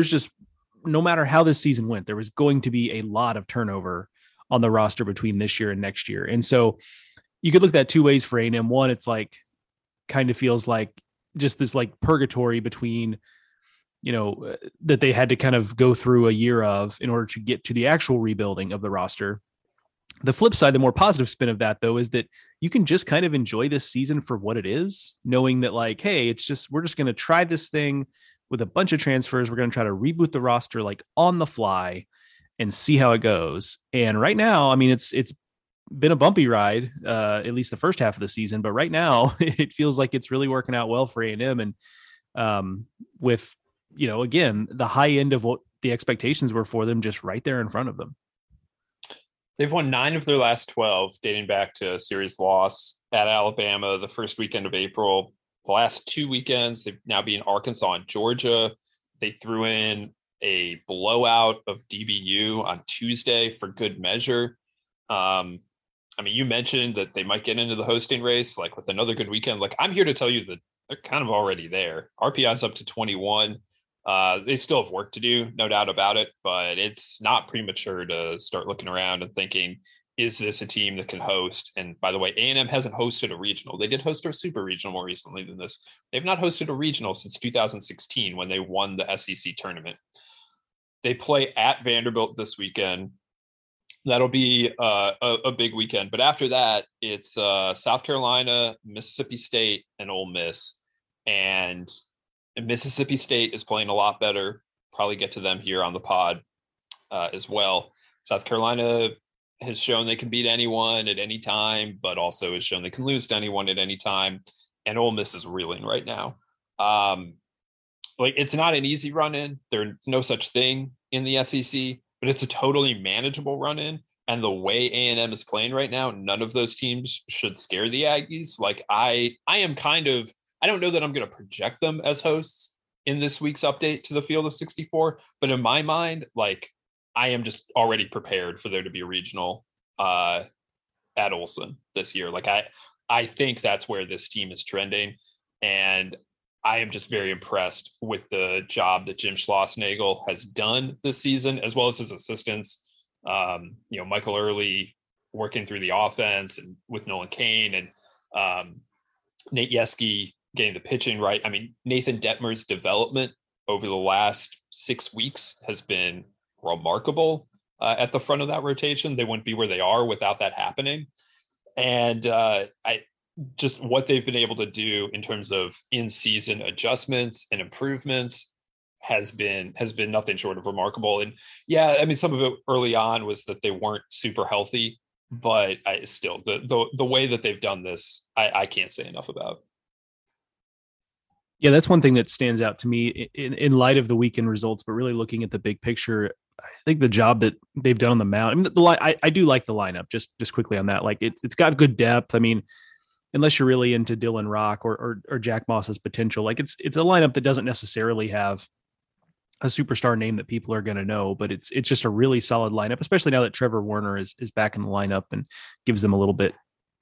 no matter how this season went, there was going to be a lot of turnover on the roster between this year and next year. And so you could look at that two ways for A&M. One, it's like, kind of feels like just this like purgatory between, that they had to kind of go through a year of in order to get to the actual rebuilding of the roster. The flip side, the more positive spin of that though, is that you can just kind of enjoy this season for what it is, knowing that like, hey, we're just going to try this thing with a bunch of transfers. We're going to try to reboot the roster like on the fly and see how it goes. And right now, I mean, it's been a bumpy ride, at least the first half of the season, but right now it feels like it's really working out well for A&M. And with, again, the high end of what the expectations were for them, just right there in front of them. They've won 9 of their last 12, dating back to a series loss at Alabama the first weekend of April. The last 2 weekends, they've now been Arkansas and Georgia. They threw in a blowout of DBU on Tuesday for good measure. You mentioned that they might get into the hosting race, like with another good weekend. Like, I'm here to tell you that they're kind of already there. RPI is up to 21. They still have work to do, no doubt about it, but it's not premature to start looking around and thinking, is this a team that can host? And by the way, A&M hasn't hosted a regional. They did host a super regional more recently than this. They've not hosted a regional since 2016 when they won the SEC tournament. They play at Vanderbilt this weekend. That'll be a big weekend. But after that, it's South Carolina, Mississippi State, and Ole Miss. And Mississippi State is playing a lot better. Probably get to them here on the pod as well. South Carolina has shown they can beat anyone at any time, but also has shown they can lose to anyone at any time. And Ole Miss is reeling right now. It's not an easy run in. There's no such thing in the SEC, but it's a totally manageable run in. And the way A&M is playing right now, none of those teams should scare the Aggies. Like I am kind of, I don't know that I'm going to project them as hosts in this week's update to the Field of 64, but in my mind, like, I am just already prepared for there to be a regional at Olson this year. Like I think that's where this team is trending. And I am just very impressed with the job that Jim Schlossnagle has done this season, as well as his assistants. Michael Early working through the offense and with Nolan Kane and Nate Yeske getting the pitching right. I mean, Nathan Detmer's development over the last 6 weeks has been remarkable at the front of that rotation. They wouldn't be where they are without that happening. And just what they've been able to do in terms of in-season adjustments and improvements has been nothing short of remarkable. And yeah, I mean, some of it early on was that they weren't super healthy, but still the way that they've done this, I can't say enough about. Yeah, that's one thing that stands out to me in light of the weekend results, but really looking at the big picture. I think the job that they've done on the mound. I mean, I do like the lineup. Just quickly on that, like it's got good depth. I mean, unless you're really into Dylan Rock or Jack Moss's potential, like it's a lineup that doesn't necessarily have a superstar name that people are going to know, but it's just a really solid lineup, especially now that Trevor Warner is back in the lineup and gives them a little bit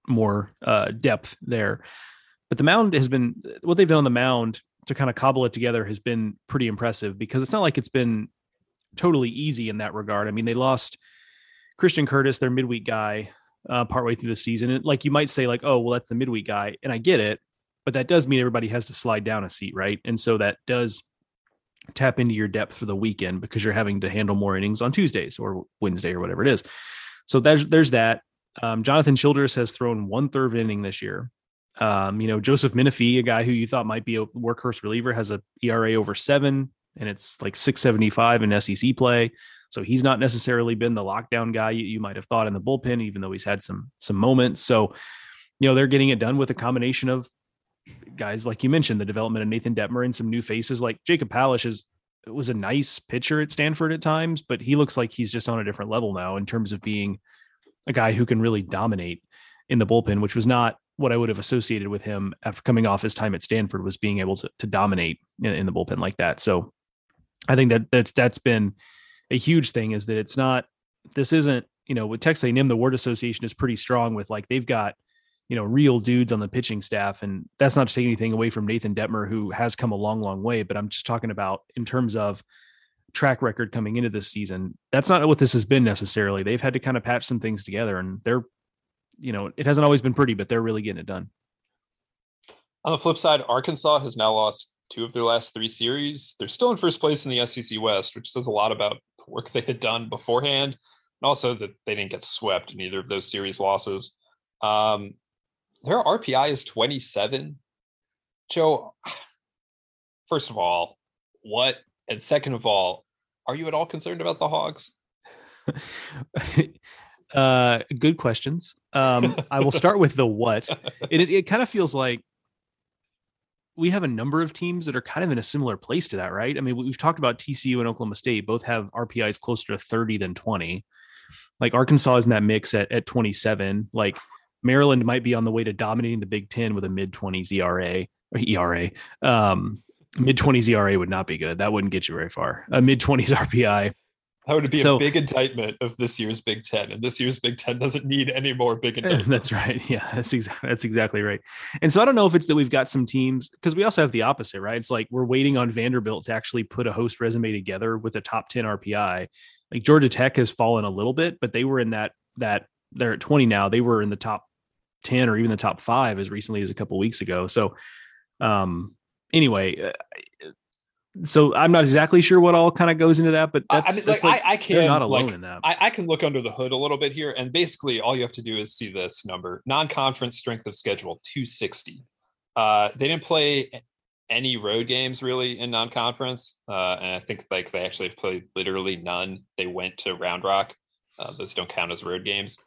more depth there. But the mound has been what they've done on the mound to kind of cobble it together has been pretty impressive, because it's not like it's been totally easy in that regard. I mean, they lost Christian Curtis, their midweek guy, partway through the season. And like, you might say like, oh, well, that's the midweek guy. And I get it, but that does mean everybody has to slide down a seat. Right. And so that does tap into your depth for the weekend, because you're having to handle more innings on Tuesdays or Wednesday or whatever it is. So there's that. Jonathan Childress has thrown 1/3 inning this year. Joseph Menifee, a guy who you thought might be a workhorse reliever, has a ERA over 7, and it's like 6.75 in SEC play. So he's not necessarily been the lockdown guy you might have thought in the bullpen, even though he's had some moments. So, they're getting it done with a combination of guys, like you mentioned, the development of Nathan Detmer and some new faces. Like Jacob Palish was a nice pitcher at Stanford at times, but he looks like he's just on a different level now in terms of being a guy who can really dominate in the bullpen, which was not what I would have associated with him after coming off his time at Stanford, was being able to dominate in the bullpen like that. So I think that's been a huge thing, is that this isn't, with Texas A&M, the word association is pretty strong with like, they've got, real dudes on the pitching staff. And that's not to take anything away from Nathan Detmer, who has come a long, long way, but I'm just talking about in terms of track record coming into this season. That's not what this has been necessarily. They've had to kind of patch some things together, and they're, it hasn't always been pretty, but they're really getting it done. On the flip side, Arkansas has now lost 2 of their last 3 series. They're still in first place in the SEC West, which says a lot about the work they had done beforehand, and also that they didn't get swept in either of those series losses. Their RPI is 27. Joe, first of all, what? And second of all, are you at all concerned about the Hogs? Good questions. I will start with the what. It kind of feels like we have a number of teams that are kind of in a similar place to that, right? I mean, we've talked about TCU and Oklahoma State, both have RPIs closer to 30 than 20. Like Arkansas is in that mix at 27. Like Maryland might be on the way to dominating the Big Ten with a mid-20s ERA. Mid-20s ERA would not be good. That wouldn't get you very far. A mid-20s RPI. That would be a big indictment of this year's Big Ten, and this year's Big Ten doesn't need any more big indictments. That's right. Yeah, that's exactly right. And so I don't know if it's that we've got some teams, because we also have the opposite, right? It's like we're waiting on Vanderbilt to actually put a host resume together with a top 10 RPI. Like Georgia Tech has fallen a little bit, but they were in that they're at 20 now. They were in the top 10 or even the top 5 as recently as a couple of weeks ago. So anyway, so I'm not exactly sure what all kind of goes into that, but they're not alone in that. I can look under the hood a little bit here, and basically all you have to do is see this number: non-conference strength of schedule 260. They didn't play any road games really in non-conference, and I think like they actually have played literally none. They went to Round Rock; those don't count as road games.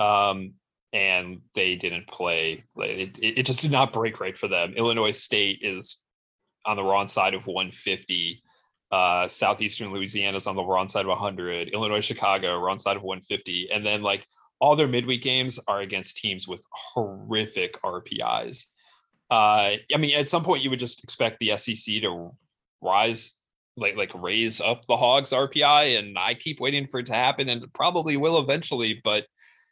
And they didn't play. It just did not break right for them. Illinois State is on the wrong side of 150. Southeastern Louisiana is on the wrong side of 100. Illinois, Chicago, wrong side of 150. And then like all their midweek games are against teams with horrific RPIs. I mean, at some point you would just expect the SEC to rise, like raise up the Hogs RPI. And I keep waiting for it to happen, and it probably will eventually, but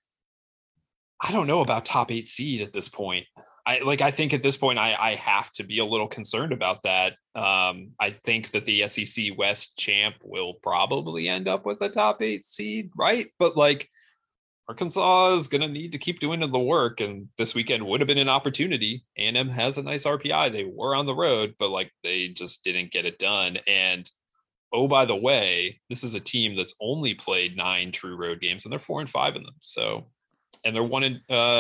I don't know about top 8 seed at this point. I think at this point, I have to be a little concerned about that. I think that the SEC West champ will probably end up with a top 8 seed, right? But like Arkansas is going to need to keep doing the work, and this weekend would have been an opportunity. A&M has a nice RPI. They were on the road, but like they just didn't get it done. And oh, by the way, this is a team that's only played 9 true road games, and they're 4-5 in them. So. And they're did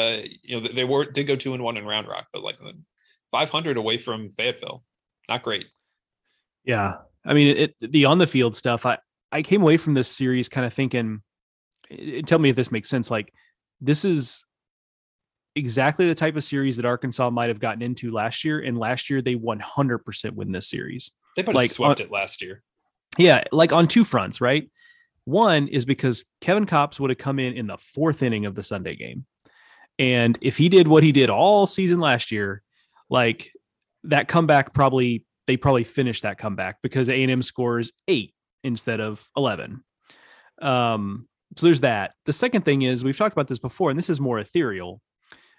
go 2-1 in Round Rock, but like 500 away from Fayetteville, not great. Yeah, I mean, the on the field stuff. I came away from this series kind of thinking, tell me if this makes sense. Like this is exactly the type of series that Arkansas might have gotten into last year, and last year they 100% win this series. They swept it last year. Yeah, like on 2 fronts, right? One is because Kevin Kopps would have come in the 4th inning of the Sunday game. And if he did what he did all season last year, like that comeback, they probably finished that comeback because A&M scores 8 instead of 11. So there's that. The second thing is, we've talked about this before, and this is more ethereal,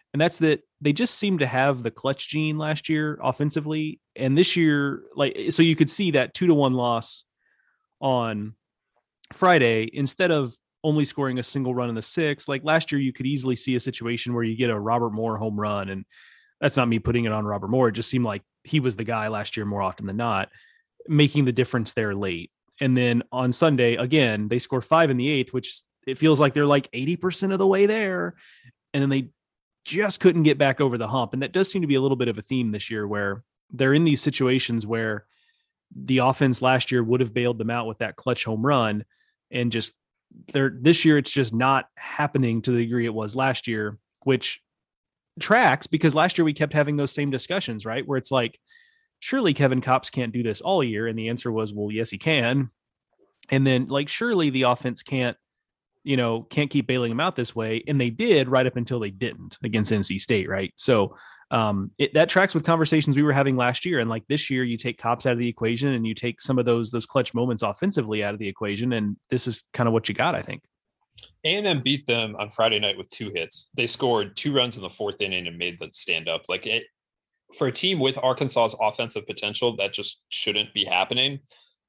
And that's that they just seem to have the clutch gene last year offensively. And this year, so you could see that 2-1 loss on Friday, instead of only scoring a single run in the sixth, like last year, you could easily see a situation where you get a Robert Moore home run. And that's not me putting it on Robert Moore. It just seemed like he was the guy last year more often than not, making the difference there late. And then on Sunday, again, they scored 5 in the eighth, which it feels like they're like 80% of the way there. And then they just couldn't get back over the hump. And that does seem to be a little bit of a theme this year, where they're in these situations where the offense last year would have bailed them out with that clutch home run. And just this year, it's just not happening to the degree it was last year, which tracks because last year we kept having those same discussions, right? Where it's like, surely Kevin Kopps can't do this all year. And the answer was, well, yes, he can. And then like, surely the offense can't keep bailing them out this way. And they did right up until they didn't against NC State. Right. So that tracks with conversations we were having last year. And like this year, you take Kopps out of the equation and you take some of those clutch moments offensively out of the equation. And this is kind of what you got, I think. A&M beat them on Friday night with 2 hits. They scored 2 runs in the 4th inning and made them stand up. Like for a team with Arkansas's offensive potential, that just shouldn't be happening.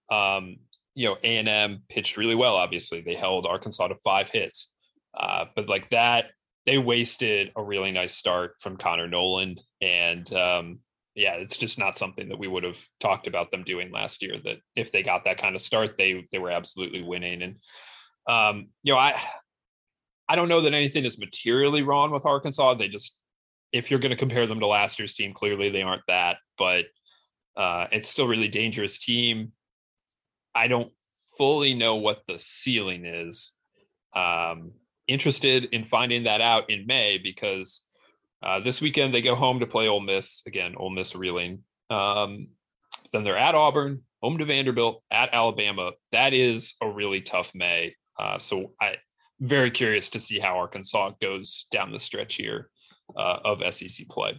A&M pitched really well. Obviously, they held Arkansas to 5 hits, but like that, they wasted a really nice start from Connor Noland. And it's just not something that we would have talked about them doing last year. That if they got that kind of start, they were absolutely winning. And I don't know that anything is materially wrong with Arkansas. They just, if you're going to compare them to last year's team, clearly they aren't that, but it's still a really dangerous team. I don't fully know what the ceiling is. Interested in finding that out in May because this weekend they go home to play Ole Miss. Again, Ole Miss reeling. Then they're at Auburn, home to Vanderbilt, at Alabama. That is a really tough May. So I'm very curious to see how Arkansas goes down the stretch here of SEC play.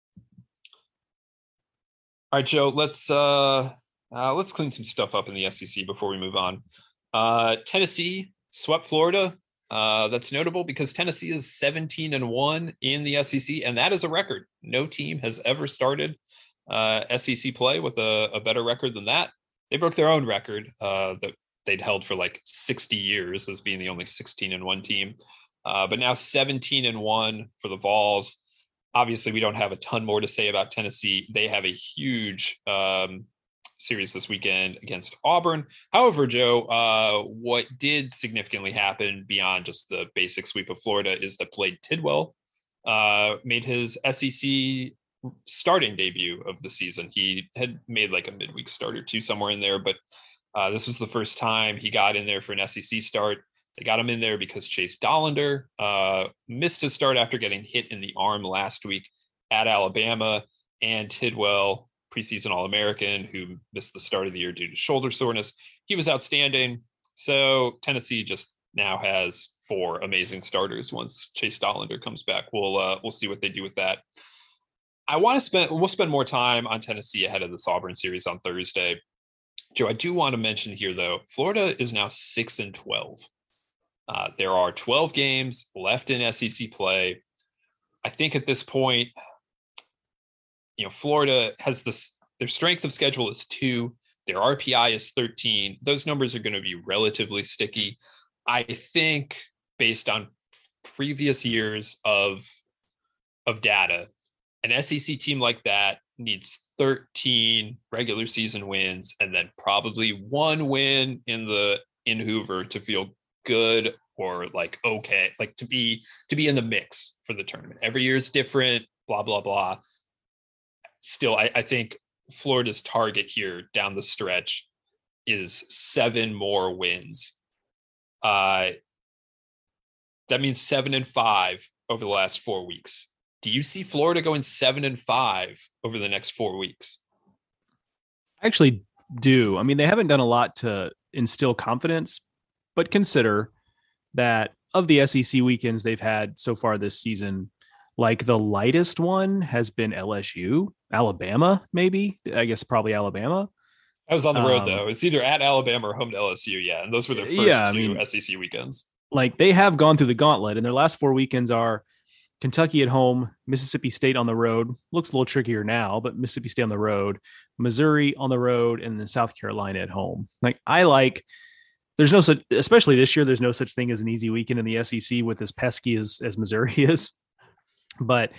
All right, Joe, let's clean some stuff up in the SEC before we move on. Tennessee swept Florida. That's notable because Tennessee is 17-1 in the SEC, and that is a record. No team has ever started SEC play with a better record than that. They broke their own record that they'd held for like 60 years as being the only 16-1 team. But now 17-1 for the Vols. Obviously, we don't have a ton more to say about Tennessee. They have a huge series this weekend against Auburn. However, Joe, what did significantly happen beyond just the basic sweep of Florida is that Blade Tidwell made his SEC starting debut of the season. He had made like a midweek start or two somewhere in there, but this was the first time he got in there for an SEC start. They got him in there because Chase Dollander missed his start after getting hit in the arm last week at Alabama, and Tidwell, preseason All-American, who missed the start of the year due to shoulder soreness. He was outstanding. So Tennessee just now has 4 amazing starters once Chase Dollander comes back. We'll see what they do with that. We'll spend more time on Tennessee ahead of this Auburn series on Thursday. Joe, I do want to mention here, though, Florida is now 6-12. There are 12 games left in SEC play. I think at this point, Florida has their strength of schedule is 2. Their RPI is 13. Those numbers are going to be relatively sticky. I think based on previous years of data, an SEC team like that needs 13 regular season wins and then probably 1 win in Hoover to feel good or like okay, like to be in the mix for the tournament. Every year is different, blah blah blah. Still, I think Florida's target here down the stretch is 7 more wins. That means 7-5 over the last 4 weeks. Do you see Florida going 7-5 over the next 4 weeks? I actually do. I mean, they haven't done a lot to instill confidence, but consider that of the SEC weekends they've had so far this season, like the lightest one has been LSU, Alabama, maybe. I guess probably Alabama. I was on the road though. It's either at Alabama or home to LSU. Yeah, and those were their first 2 SEC weekends. Like they have gone through the gauntlet, and their last 4 weekends are Kentucky at home, Mississippi State on the road. Looks a little trickier now, but Mississippi State on the road, Missouri on the road, and then South Carolina at home. There's no such, especially this year, there's no such thing as an easy weekend in the SEC with as pesky as Missouri is. But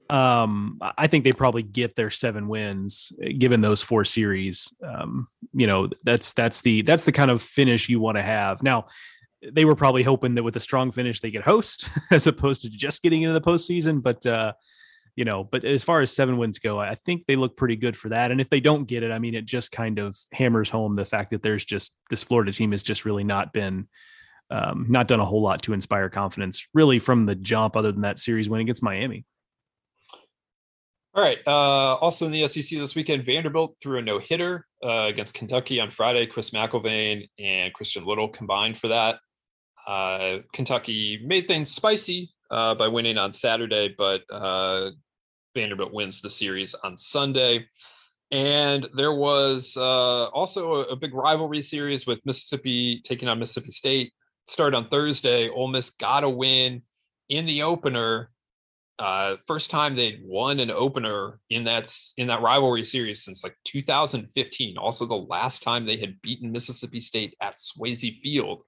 I think they probably get their 7 wins given those 4 series. That's the kind of finish you want to have. Now, they were probably hoping that with a strong finish they could host as opposed to just getting into the postseason. But but as far as 7 wins go, I think they look pretty good for that. And if they don't get it, I mean, it just kind of hammers home the fact that there's just this Florida team has just really not been not done a whole lot to inspire confidence really from the jump, other than that series win against Miami. All right. Also in the SEC this weekend, Vanderbilt threw a no-hitter against Kentucky on Friday. Chris McElvain and Christian Little combined for that. Kentucky made things spicy by winning on Saturday, but Vanderbilt wins the series on Sunday. And there was also a big rivalry series with Mississippi taking on Mississippi State. Started on Thursday. Ole Miss got a win in the opener. First time they'd won an opener in that rivalry series since like 2015. Also the last time they had beaten Mississippi State at Swayze Field.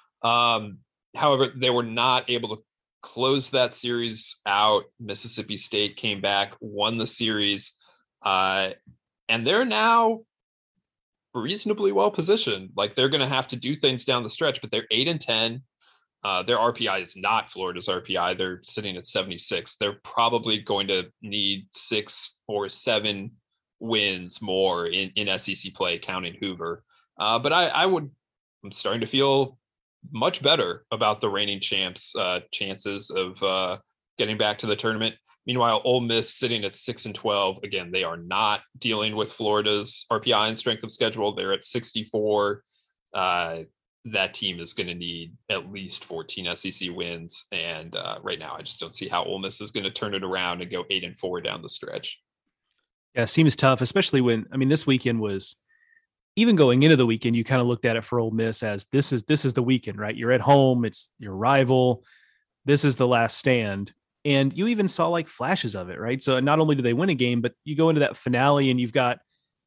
However, they were not able to close that series out. Mississippi State came back, won the series, and they're now reasonably well positioned. Like, they're going to have to do things down the stretch, but they're 8-10. Their RPI is not Florida's RPI. They're sitting at 76. They're probably going to need 6 or 7 wins more in SEC play, counting Hoover. But I'm starting to feel much better about the reigning champs' chances of getting back to the tournament. Meanwhile, Ole Miss sitting at 6-12. Again, they are not dealing with Florida's RPI and strength of schedule. They're at 64. That team is going to need at least 14 SEC wins. And right now, I just don't see how Ole Miss is going to turn it around and go 8-4 down the stretch. Yeah, it seems tough, especially when, this weekend was, even going into the weekend, you kind of looked at it for Ole Miss as this is the weekend, right? You're at home. It's your rival. This is the last stand. And you even saw like flashes of it, right? So not only do they win a game, but you go into that finale and you've got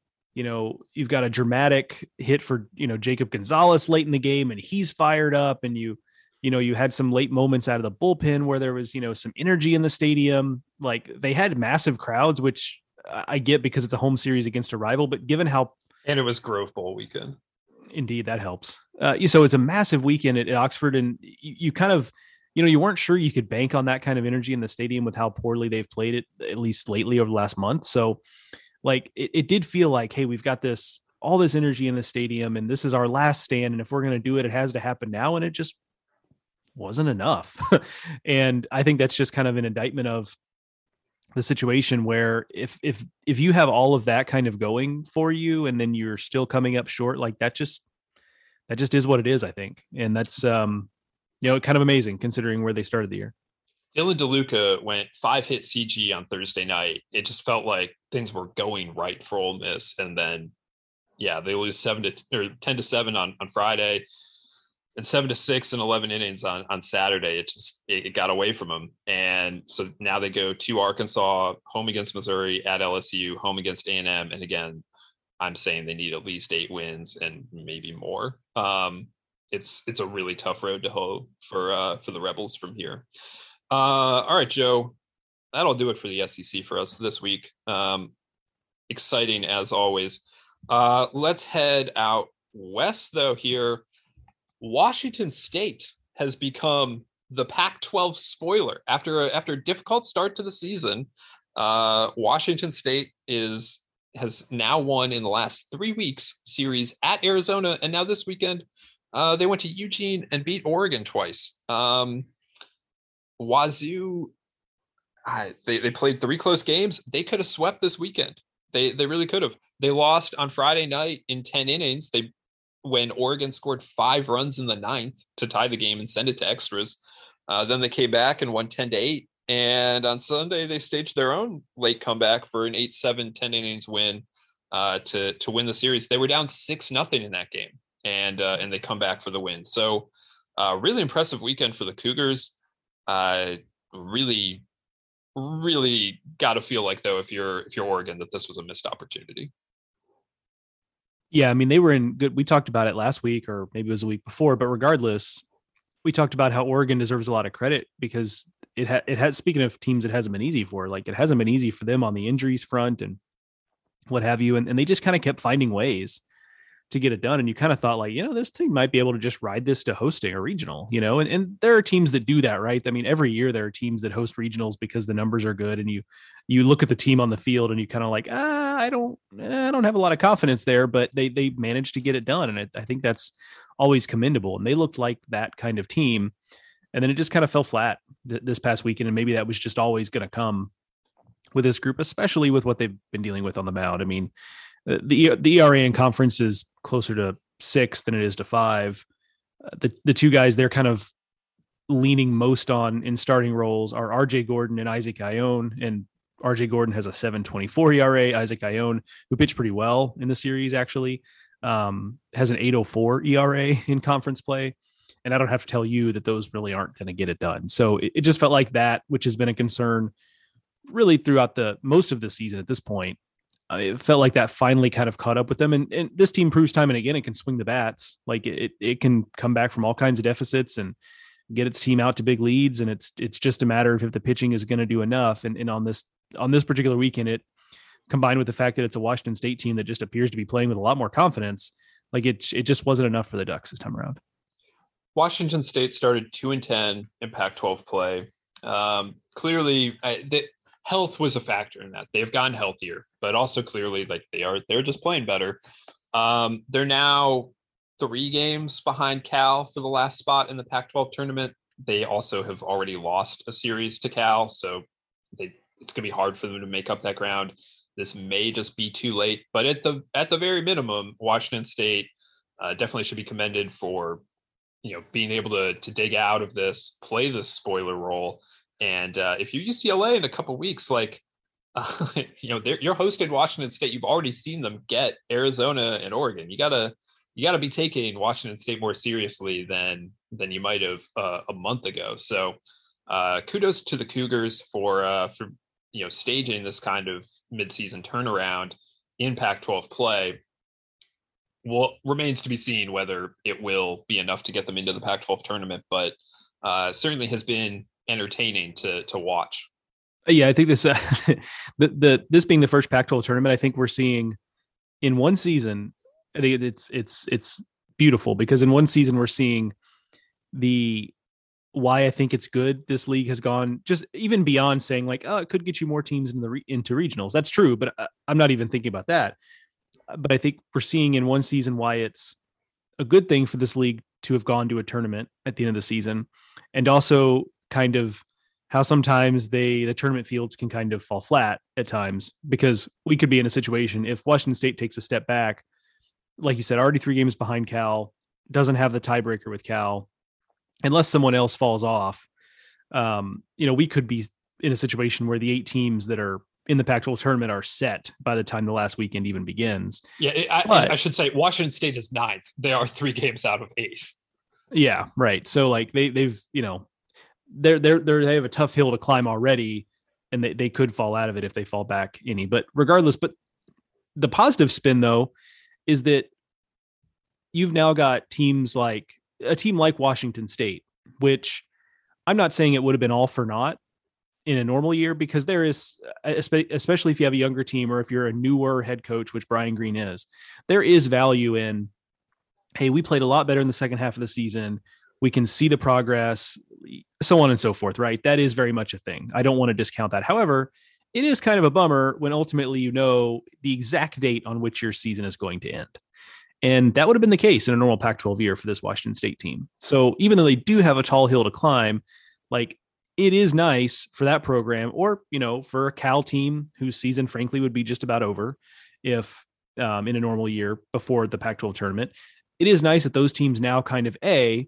a dramatic hit for, Jacob Gonzalez late in the game, and he's fired up, and you had some late moments out of the bullpen where there was, some energy in the stadium. Like, they had massive crowds, which I get because it's a home series against a rival, but given how, and it was Grove Bowl weekend. Indeed, that helps. So it's a massive weekend at Oxford, and you kind of, you weren't sure you could bank on that kind of energy in the stadium with how poorly they've played it, at least lately over the last month. So, like, it did feel like, hey, we've got all this energy in the stadium, and this is our last stand. And if we're going to do it, it has to happen now. And it just wasn't enough. And I think that's just kind of an indictment of the situation where if you have all of that kind of going for you, and then you're still coming up short, like that just is what it is, I think. And that's, kind of amazing considering where they started the year. Dylan DeLuca went 5-hit CG on Thursday night. It just felt like things were going right for Ole Miss. And then, they lose 10-7 on Friday, and 7-6 in 11 innings on Saturday. It got away from them. And so now they go to Arkansas, home against Missouri, at LSU, home against A&M. And again, I'm saying they need at least 8 wins and maybe more. It's a really tough road to hoe for the Rebels from here. All right, Joe, that'll do it for the SEC for us this week. Exciting as always. Let's head out west, though, here. Washington State has become the Pac-12 spoiler. After a difficult start to the season, Washington State has now won in the last 3 weeks series at Arizona, and now this weekend they went to Eugene and beat Oregon twice. Wazoo, they played 3 close games. They could have swept this weekend. They really could have. They lost on Friday night in 10 innings. When Oregon scored 5 runs in the 9th to tie the game and send it to extras. Then they came back and won 10-8. And on Sunday, they staged their own late comeback for an 8-7, 10 innings win to win the series. They were down 6-0 in that game, and they come back for the win. So really impressive weekend for the Cougars. Really really got to feel like, though, if you're Oregon, that this was a missed opportunity. Yeah, I mean, they were in good. We talked about it last week, or maybe it was a week before, but regardless, we talked about how Oregon deserves a lot of credit because it has, speaking of teams it hasn't been easy for, like it hasn't been easy for them on the injuries front and what have you. And they just kind of kept finding ways to get it done. And you kind of thought like, this team might be able to just ride this to hosting a regional, and there are teams that do that, right? I mean, every year there are teams that host regionals because the numbers are good. And you look at the team on the field and you kind of like, I don't have a lot of confidence there, but they managed to get it done. And I think that's always commendable. And they looked like that kind of team. And then it just kind of fell flat this past weekend. And maybe that was just always going to come with this group, especially with what they've been dealing with on the mound. I mean, the ERA in conference is closer to 6 than it is to 5. The two guys they're kind of leaning most on in starting roles are RJ Gordon and Isaac Ione. And RJ Gordon has a 7.24 ERA. Isaac Ione, who pitched pretty well in the series, actually has an 8.04 ERA in conference play. And I don't have to tell you that those really aren't going to get it done. So it just felt like that, which has been a concern really throughout most of the season at this point. It felt like that finally kind of caught up with them. And this team proves time and again, it can swing the bats. Like it can come back from all kinds of deficits and get its team out to big leads. And it's just a matter of if the pitching is going to do enough. And on this particular weekend, it combined with the fact that it's a Washington State team that just appears to be playing with a lot more confidence. Like it just wasn't enough for the Ducks this time around. Washington State started 2-10 in Pac-12 play. Clearly, health was a factor in that. They've gotten healthier, but also clearly like they're just playing better. They're now 3 games behind Cal for the last spot in the Pac-12 tournament. They also have already lost a series to Cal, so it's going to be hard for them to make up that ground. This may just be too late, but at the very minimum, Washington State definitely should be commended for being able to dig out of this, play this spoiler role. And if you UCLA in a couple of weeks, like, you're hosting Washington State. You've already seen them get Arizona and Oregon. You gotta be taking Washington State more seriously than you might have a month ago. So kudos to the Cougars for staging this kind of midseason turnaround in Pac-12 play. Well, remains to be seen whether it will be enough to get them into the Pac-12 tournament, but certainly has been entertaining to watch. Yeah, I think this this being the first Pac-12 tournament, I think we're seeing in one season. I think it's beautiful because in one season we're seeing why I think it's good. This league has gone just even beyond saying like, oh, it could get you more teams into regionals. That's true, but I'm not even thinking about that. But I think we're seeing in one season why it's a good thing for this league to have gone to a tournament at the end of the season, and also kind of how sometimes the tournament fields can kind of fall flat at times, because we could be in a situation if Washington State takes a step back, like you said, already 3 games behind Cal, doesn't have the tiebreaker with Cal, unless someone else falls off. We could be in a situation where the 8 teams that are in the Pac-12 tournament are set by the time the last weekend even begins. Yeah, I should say Washington State is 9th. They are 3 games out of 8th. Yeah, right. So like they've they have a tough hill to climb already, and they could fall out of it if they fall back any. But regardless, the positive spin though is that you've now got teams like a team like Washington State, which I'm not saying it would have been all for naught in a normal year, because there is, especially if you have a younger team or if you're a newer head coach, which Brian Green is, there is value in, hey, we played a lot better in the second half of the season. We can see the progress, so on and so forth, right? That is very much a thing. I don't want to discount that. However, it is kind of a bummer when ultimately the exact date on which your season is going to end. And that would have been the case in a normal Pac-12 year for this Washington State team. So even though they do have a tall hill to climb, like, it is nice for that program, or, for a Cal team whose season, frankly, would be just about over if in a normal year before the Pac-12 tournament. It is nice that those teams now kind of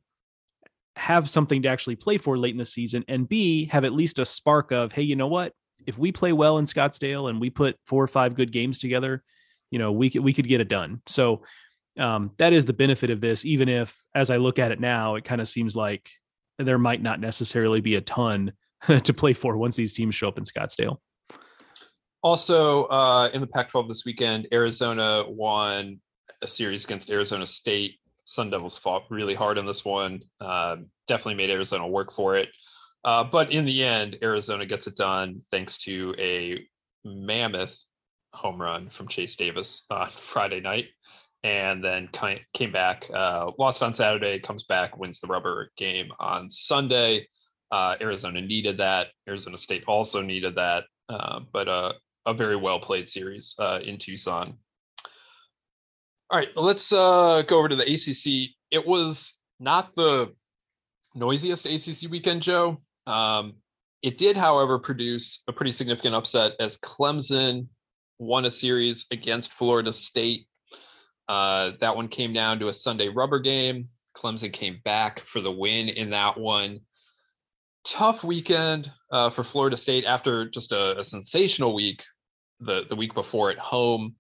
have something to actually play for late in the season, and B, have at least a spark of, hey, you know what? If we play well in Scottsdale and we put 4 or 5 good games together, we could get it done. So that is the benefit of this, even if, as I look at it now, it kind of seems like there might not necessarily be a ton to play for once these teams show up in Scottsdale. Also, in the Pac-12 this weekend, Arizona won a series against Arizona State. Sun Devils fought really hard in this one. Definitely made Arizona work for it. But in the end, Arizona gets it done thanks to a mammoth home run from Chase Davis on Friday night, and then came back, lost on Saturday, comes back, wins the rubber game on Sunday. Arizona needed that. Arizona State also needed that. But a very well played series in Tucson. All right, let's go over to the ACC. It was not the noisiest ACC weekend, Joe. It did, however, produce a pretty significant upset as Clemson won a series against Florida State. That one came down to a Sunday rubber game. Clemson came back for the win in that one. Tough weekend for Florida State after just a sensational week the week before at home.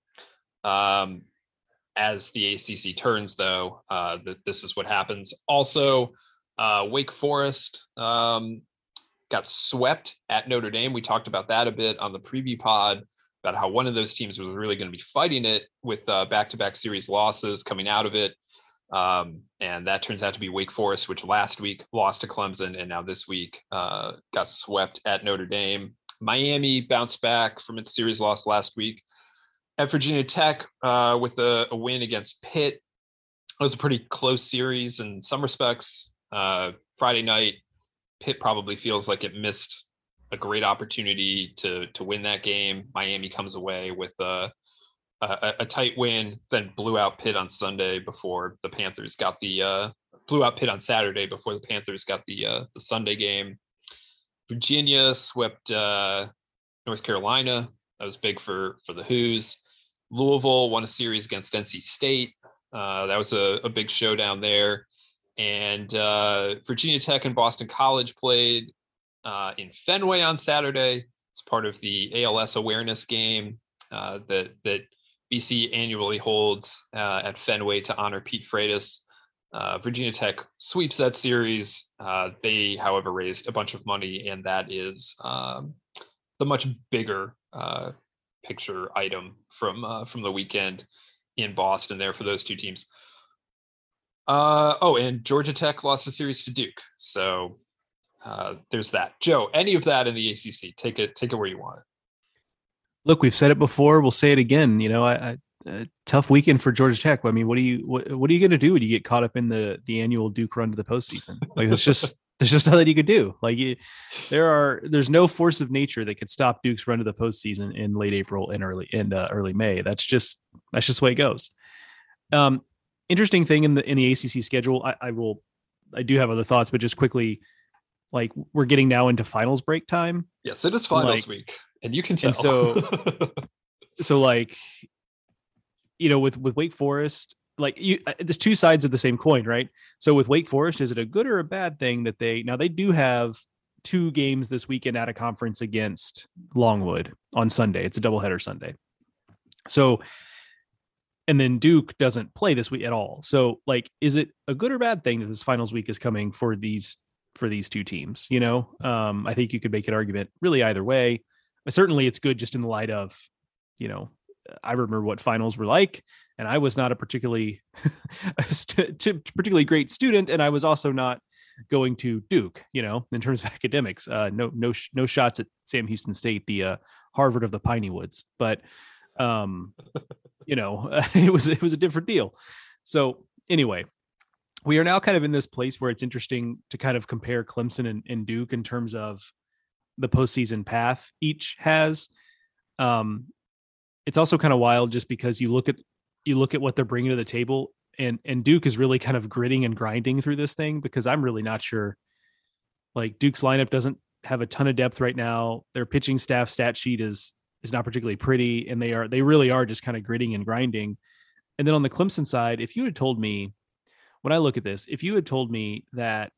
As the ACC turns, though, this is what happens. Also, Wake Forest got swept at Notre Dame. We talked about that a bit on the preview pod, about how one of those teams was really going to be fighting it with back-to-back series losses coming out of it. And that turns out to be Wake Forest, which last week lost to Clemson, and now this week got swept at Notre Dame. Miami bounced back from its series loss last week at Virginia Tech with a win against Pitt. It was a pretty close series in some respects. Friday night, Pitt probably feels like it missed a great opportunity to win that game. Miami comes away with a tight win, then blew out Pitt on Sunday before the Panthers got blew out Pitt on Saturday before the Panthers got the Sunday game. Virginia swept North Carolina. That was big for the Hoos. Louisville won a series against NC State. That was a big showdown there. And Virginia Tech and Boston College played in Fenway on Saturday. It's part of the ALS awareness game that BC annually holds at Fenway to honor Pete Freitas. Virginia Tech sweeps that series. They, however, raised a bunch of money, and that is the much bigger picture item from the weekend in Boston there for those two teams. And Georgia Tech lost the series to Duke. So there's that. Joe, any of that in the ACC? Take it where you want it. Look, we've said it before. We'll say it again. You know, tough weekend for Georgia Tech. I mean, what are you going to do when you get caught up in the annual Duke run to the postseason? Like, there's just nothing you could do. Like, there's no force of nature that could stop Duke's run to the postseason in late April and early May. That's just the way it goes. Interesting thing in the ACC schedule. I do have other thoughts, but just quickly, like, we're getting now into finals break time. Yes, it is finals week, and you can tell. And so like, you know, with Wake Forest, like, there's two sides of the same coin, right? So with Wake Forest, is it a good or a bad thing that they do have two games this weekend at a conference against Longwood on Sunday? It's a doubleheader Sunday. So, and then Duke doesn't play this week at all. So, like, is it a good or bad thing that this finals week is coming for these two teams? You know, I think you could make an argument really either way. But certainly it's good just in the light of, you know, I remember what finals were like, and I was not a particularly great student, and I was also not going to Duke, you know, in terms of academics. No shots at Sam Houston State, the Harvard of the Piney Woods, but you know, it was a different deal. So anyway, we are now kind of in this place where it's interesting to kind of compare Clemson and Duke in terms of the postseason path each has. It's also kind of wild just because you look at what they're bringing to the table, and Duke is really kind of gritting and grinding through this thing, because I'm really not sure. Like, Duke's lineup doesn't have a ton of depth right now. Their pitching staff stat sheet is not particularly pretty, and they really are just kind of gritting and grinding. And then on the Clemson side, if you had told me, when I look at this, if you had told me that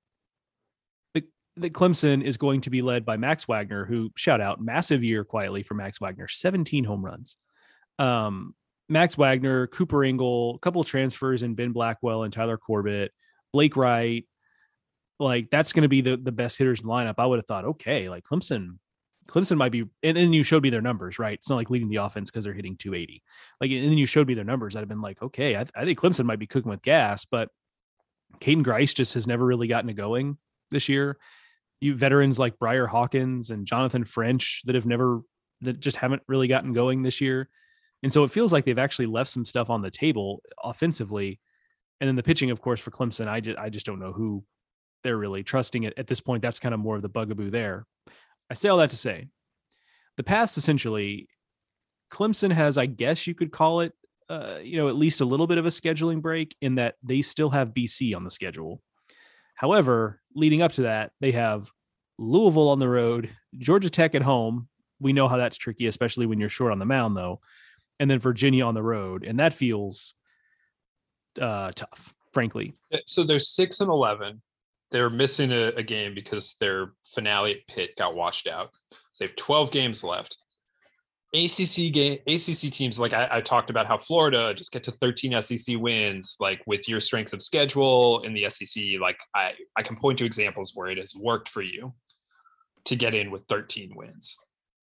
Clemson is going to be led by Max Wagner, who, shout out, massive year quietly for Max Wagner, 17 home runs. Max Wagner, Cooper Ingle, a couple of transfers in Ben Blackwell and Tyler Corbett, Blake Wright, like that's going to be the best hitters in the lineup, I would have thought, okay, like Clemson might be, and then you showed me their numbers, right? It's not like leading the offense because they're hitting 280. Like, and then you showed me their numbers. I'd have been like, okay, I think Clemson might be cooking with gas, but Caden Grice just has never really gotten it going this year. You veterans like Briar Hawkins and Jonathan French that just haven't really gotten going this year. And so it feels like they've actually left some stuff on the table offensively. And then the pitching, of course, for Clemson, I just don't know who they're really trusting it at this point. That's kind of more of the bugaboo there. I say all that to say the paths essentially Clemson has, I guess you could call it, at least a little bit of a scheduling break in that they still have BC on the schedule. However, leading up to that, they have Louisville on the road, Georgia Tech at home. We know how that's tricky, especially when you're short on the mound, though. And then Virginia on the road. And that feels tough, frankly. So they're 6-11. They're missing a game because their finale at Pitt got washed out. So they have 12 games left. ACC teams, like I talked about how Florida just get to 13 SEC wins, like with your strength of schedule in the SEC. Like I can point to examples where it has worked for you to get in with 13 wins.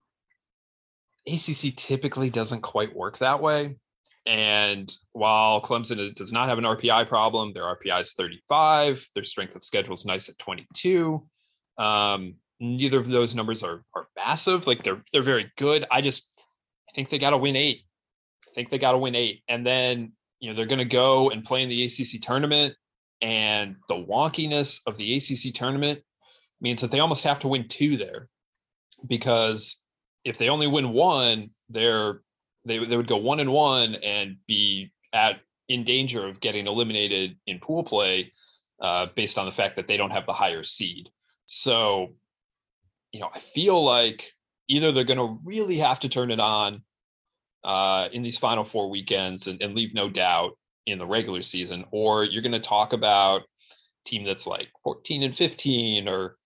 ACC typically doesn't quite work that way. And while Clemson does not have an RPI problem, their RPI is 35. Their strength of schedule is nice at 22. Neither of those numbers are massive. Like they're very good. I think they got to win 8. And then, they're going to go and play in the ACC tournament. And the wonkiness of the ACC tournament means that they almost have to win 2 there, because if they only win 1, they would go 1-1 and be in danger of getting eliminated in pool play based on the fact that they don't have the higher seed. So, I feel like either they're going to really have to turn it on in these final 4 weekends and leave no doubt in the regular season, or you're going to talk about a team that's like 14-15 or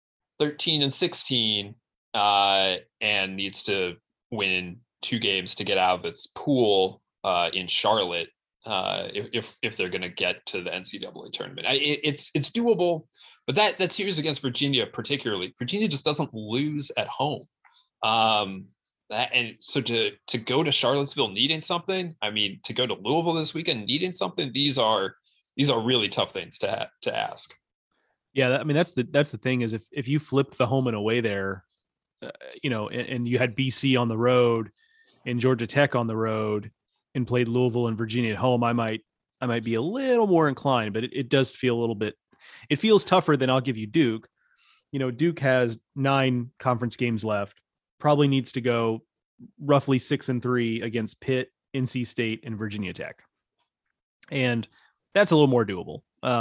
13-16 and needs to win 2 games to get out of its pool in Charlotte if they're going to get to the NCAA tournament. It's doable, but that series against Virginia particularly, Virginia just doesn't lose at home. And so to go to Charlottesville needing something, to go to Louisville this weekend needing something, these are really tough things to ask. Yeah, that's the thing is if you flipped the home and away there, and you had BC on the road and Georgia Tech on the road and played Louisville and Virginia at home, I might be a little more inclined, but it does feel a little bit, it feels tougher than I'll give you Duke. Duke has 9 conference games left, probably needs to go roughly 6-3 against Pitt, NC State, and Virginia Tech. And that's a little more doable.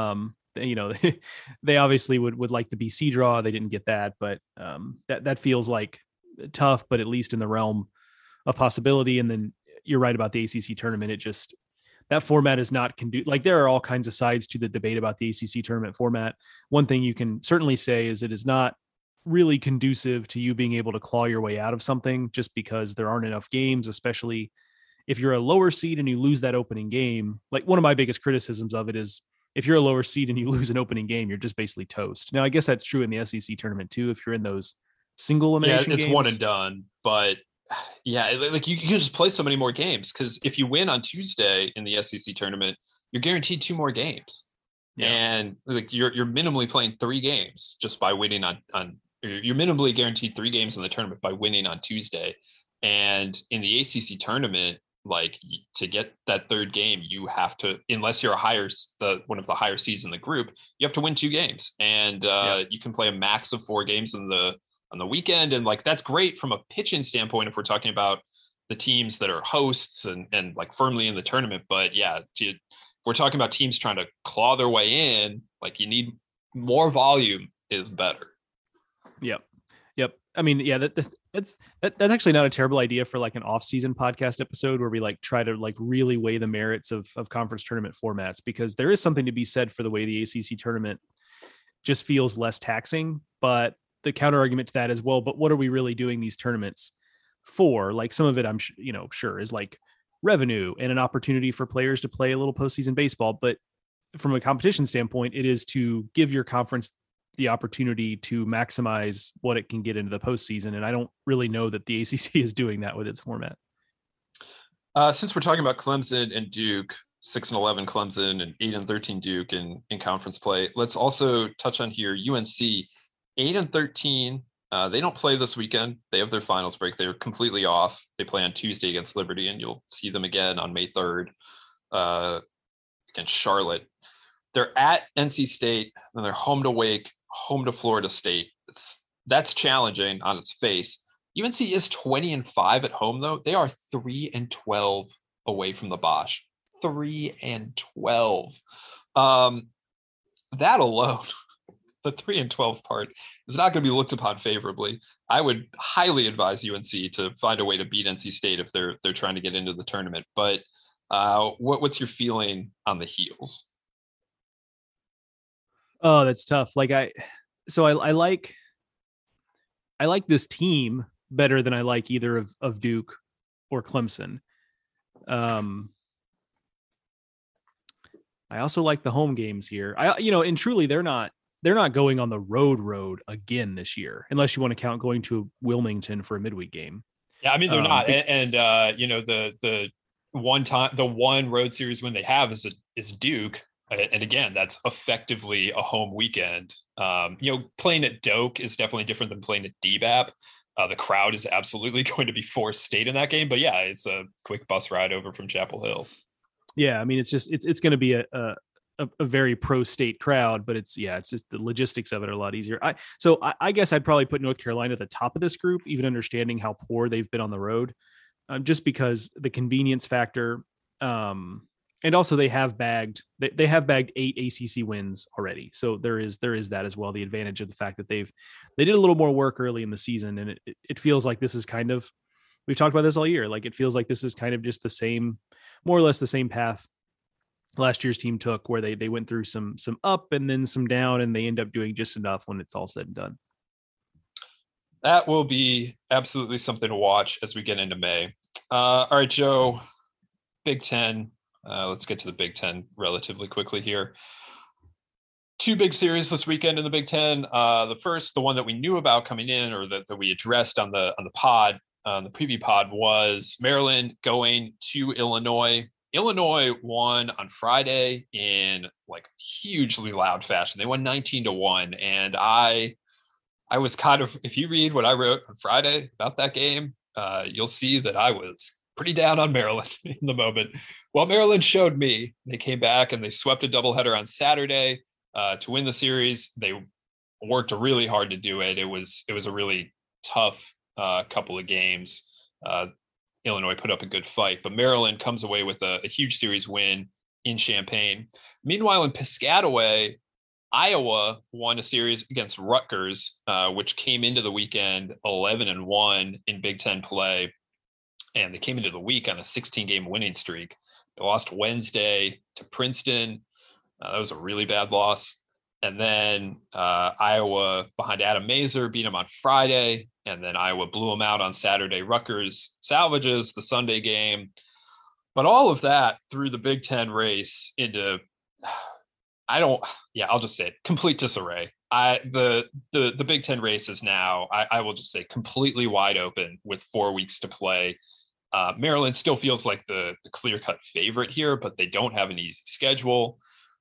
They obviously would like the BC draw. They didn't get that, but that feels like tough, but at least in the realm of possibility. And then you're right about the ACC tournament. That format is not like there are all kinds of sides to the debate about the ACC tournament format. One thing you can certainly say is it is not really conducive to you being able to claw your way out of something just because there aren't enough games, especially if you're a lower seed and you lose that opening game. Like one of my biggest criticisms of it is if you're a lower seed and you lose an opening game, you're just basically toast. Now, I guess that's true in the SEC tournament too, if you're in those single elimination games. Yeah, it's one and done, but yeah, like you can just play so many more games because if you win on Tuesday in the SEC tournament, you're guaranteed 2 more games. Yeah. And like you're minimally playing 3 games just by winning on you're minimally guaranteed 3 games in the tournament by winning on Tuesday. And in the ACC tournament, like to get that 3rd game, you have to, unless you're one of the higher seeds in the group, you have to win 2 games. And you can play a max of 4 games on the weekend. And like, that's great from a pitching standpoint, if we're talking about the teams that are hosts and like firmly in the tournament. But yeah, if we're talking about teams trying to claw their way in, like you need more volume is better. Yep. I mean, yeah, that's actually not a terrible idea for like an off-season podcast episode where we like try to like really weigh the merits of conference tournament formats, because there is something to be said for the way the ACC tournament just feels less taxing. But the counter argument to that is, well, but what are we really doing these tournaments for? Like some of it, I'm sure is like revenue and an opportunity for players to play a little postseason baseball. But from a competition standpoint, it is to give your conference the opportunity to maximize what it can get into the postseason. And I don't really know that the ACC is doing that with its format. Since we're talking about Clemson and Duke, 6-11 Clemson and 8-13 Duke in conference play, let's also touch on here UNC 8-13. They don't play this weekend. They have their finals break. They're completely off. They play on Tuesday against Liberty, and you'll see them again on May 3rd against Charlotte. They're at NC State, and they're home to Wake, home to Florida State. That's challenging on its face. UNC is 20-5 at home, though. They are 3-12 away from the Bosch. 3-12. That alone, the 3-12 part, is not going to be looked upon favorably. I would highly advise UNC to find a way to beat NC State if they're trying to get into the tournament. But what's your feeling on the heels? Oh, that's tough. I like this team better than I like either of Duke or Clemson. I also like the home games here. And truly they're not going on the road again this year, unless you want to count going to Wilmington for a midweek game. Yeah, I mean, they're not. The one road series win they have is Duke. And again, that's effectively a home weekend. Playing at Doak is definitely different than playing at DBAP. The crowd is absolutely going to be Forest State in that game. But yeah, it's a quick bus ride over from Chapel Hill. Yeah, I mean, it's going to be a very pro-state crowd, but it's just the logistics of it are a lot easier. I guess I'd probably put North Carolina at the top of this group, even understanding how poor they've been on the road, just because the convenience factor. And also they have bagged 8 ACC wins already. So there is that as well. The advantage of the fact that they did a little more work early in the season. And it feels like this is kind of, we've talked about this all year. Like it feels like this is kind of just the same, more or less the same path last year's team took, where they went through some up and then some down, and they end up doing just enough when it's all said and done. That will be absolutely something to watch as we get into May. All right, Joe, Big Ten. Let's get to the Big Ten relatively quickly here. 2 big series this weekend in the Big Ten. The first, the one that we knew about coming in, or that we addressed on the pod, the preview pod, was Maryland going to Illinois. Illinois won on Friday in hugely loud fashion. They won 19-1, and I was kind of, if you read what I wrote on Friday about that game, you'll see that I was pretty down on Maryland in the moment. Well, Maryland showed me. They came back and they swept a doubleheader on Saturday to win the series. They worked really hard to do it. It was a really tough couple of games. Illinois put up a good fight, but Maryland comes away with a huge series win in Champaign. Meanwhile, in Piscataway, Iowa won a series against Rutgers, which came into the weekend 11-1 in Big Ten play. And they came into the week on a 16-game winning streak. They lost Wednesday to Princeton. That was a really bad loss. And then Iowa, behind Adam Mazer, beat them on Friday. And then Iowa blew them out on Saturday. Rutgers salvages the Sunday game. But all of that threw the Big Ten race into, I'll just say it, complete disarray. The Big Ten race is now, I will just say, completely wide open with 4 weeks to play. Maryland still feels like the clear-cut favorite here, but they don't have an easy schedule.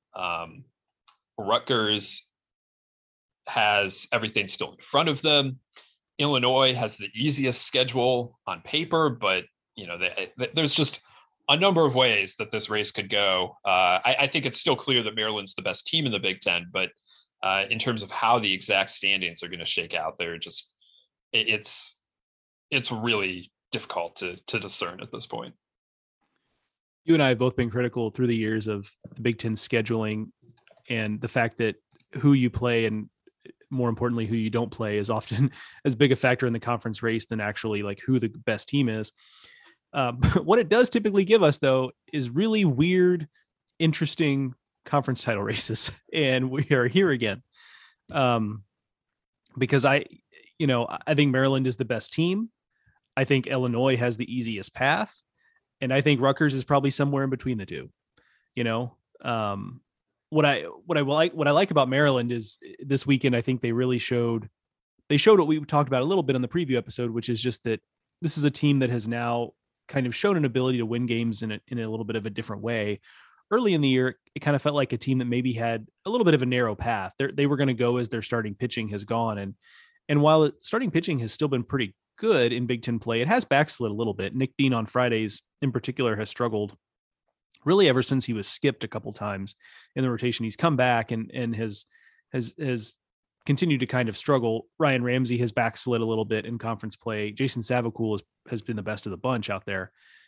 Rutgers has everything still in front of them. Illinois has the easiest schedule on paper, but there's just a number of ways that this race could go. I think it's still clear that Maryland's the best team in the Big Ten, but in terms of how the exact standings are going to shake out, it's really difficult to discern at this point. You and I have both been critical through the years of the Big Ten scheduling, and the fact that who you play and, more importantly, who you don't play is often as big a factor in the conference race than actually who the best team is. What it does typically give us, though, is really weird, interesting conference title races. And we are here again. Because I think Maryland is the best team. I think Illinois has the easiest path. And I think Rutgers is probably somewhere in between the two. what I like about Maryland is this weekend, I think they really showed what we talked about a little bit on the preview episode, which is just that this is a team that has now kind of shown an ability to win games in a little bit of a different way. Early in the year, it kind of felt like a team that maybe had a little bit of a narrow path. They were going to go as their starting pitching has gone. And while starting pitching has still been pretty good in Big Ten play, it has backslid a little bit. Nick Dean on Fridays in particular has struggled really ever since he was skipped a couple times in the rotation. He's come back and has continued to kind of struggle. Ryan Ramsey has backslid a little bit in conference play. Jason Savacool has been the best of the bunch out there.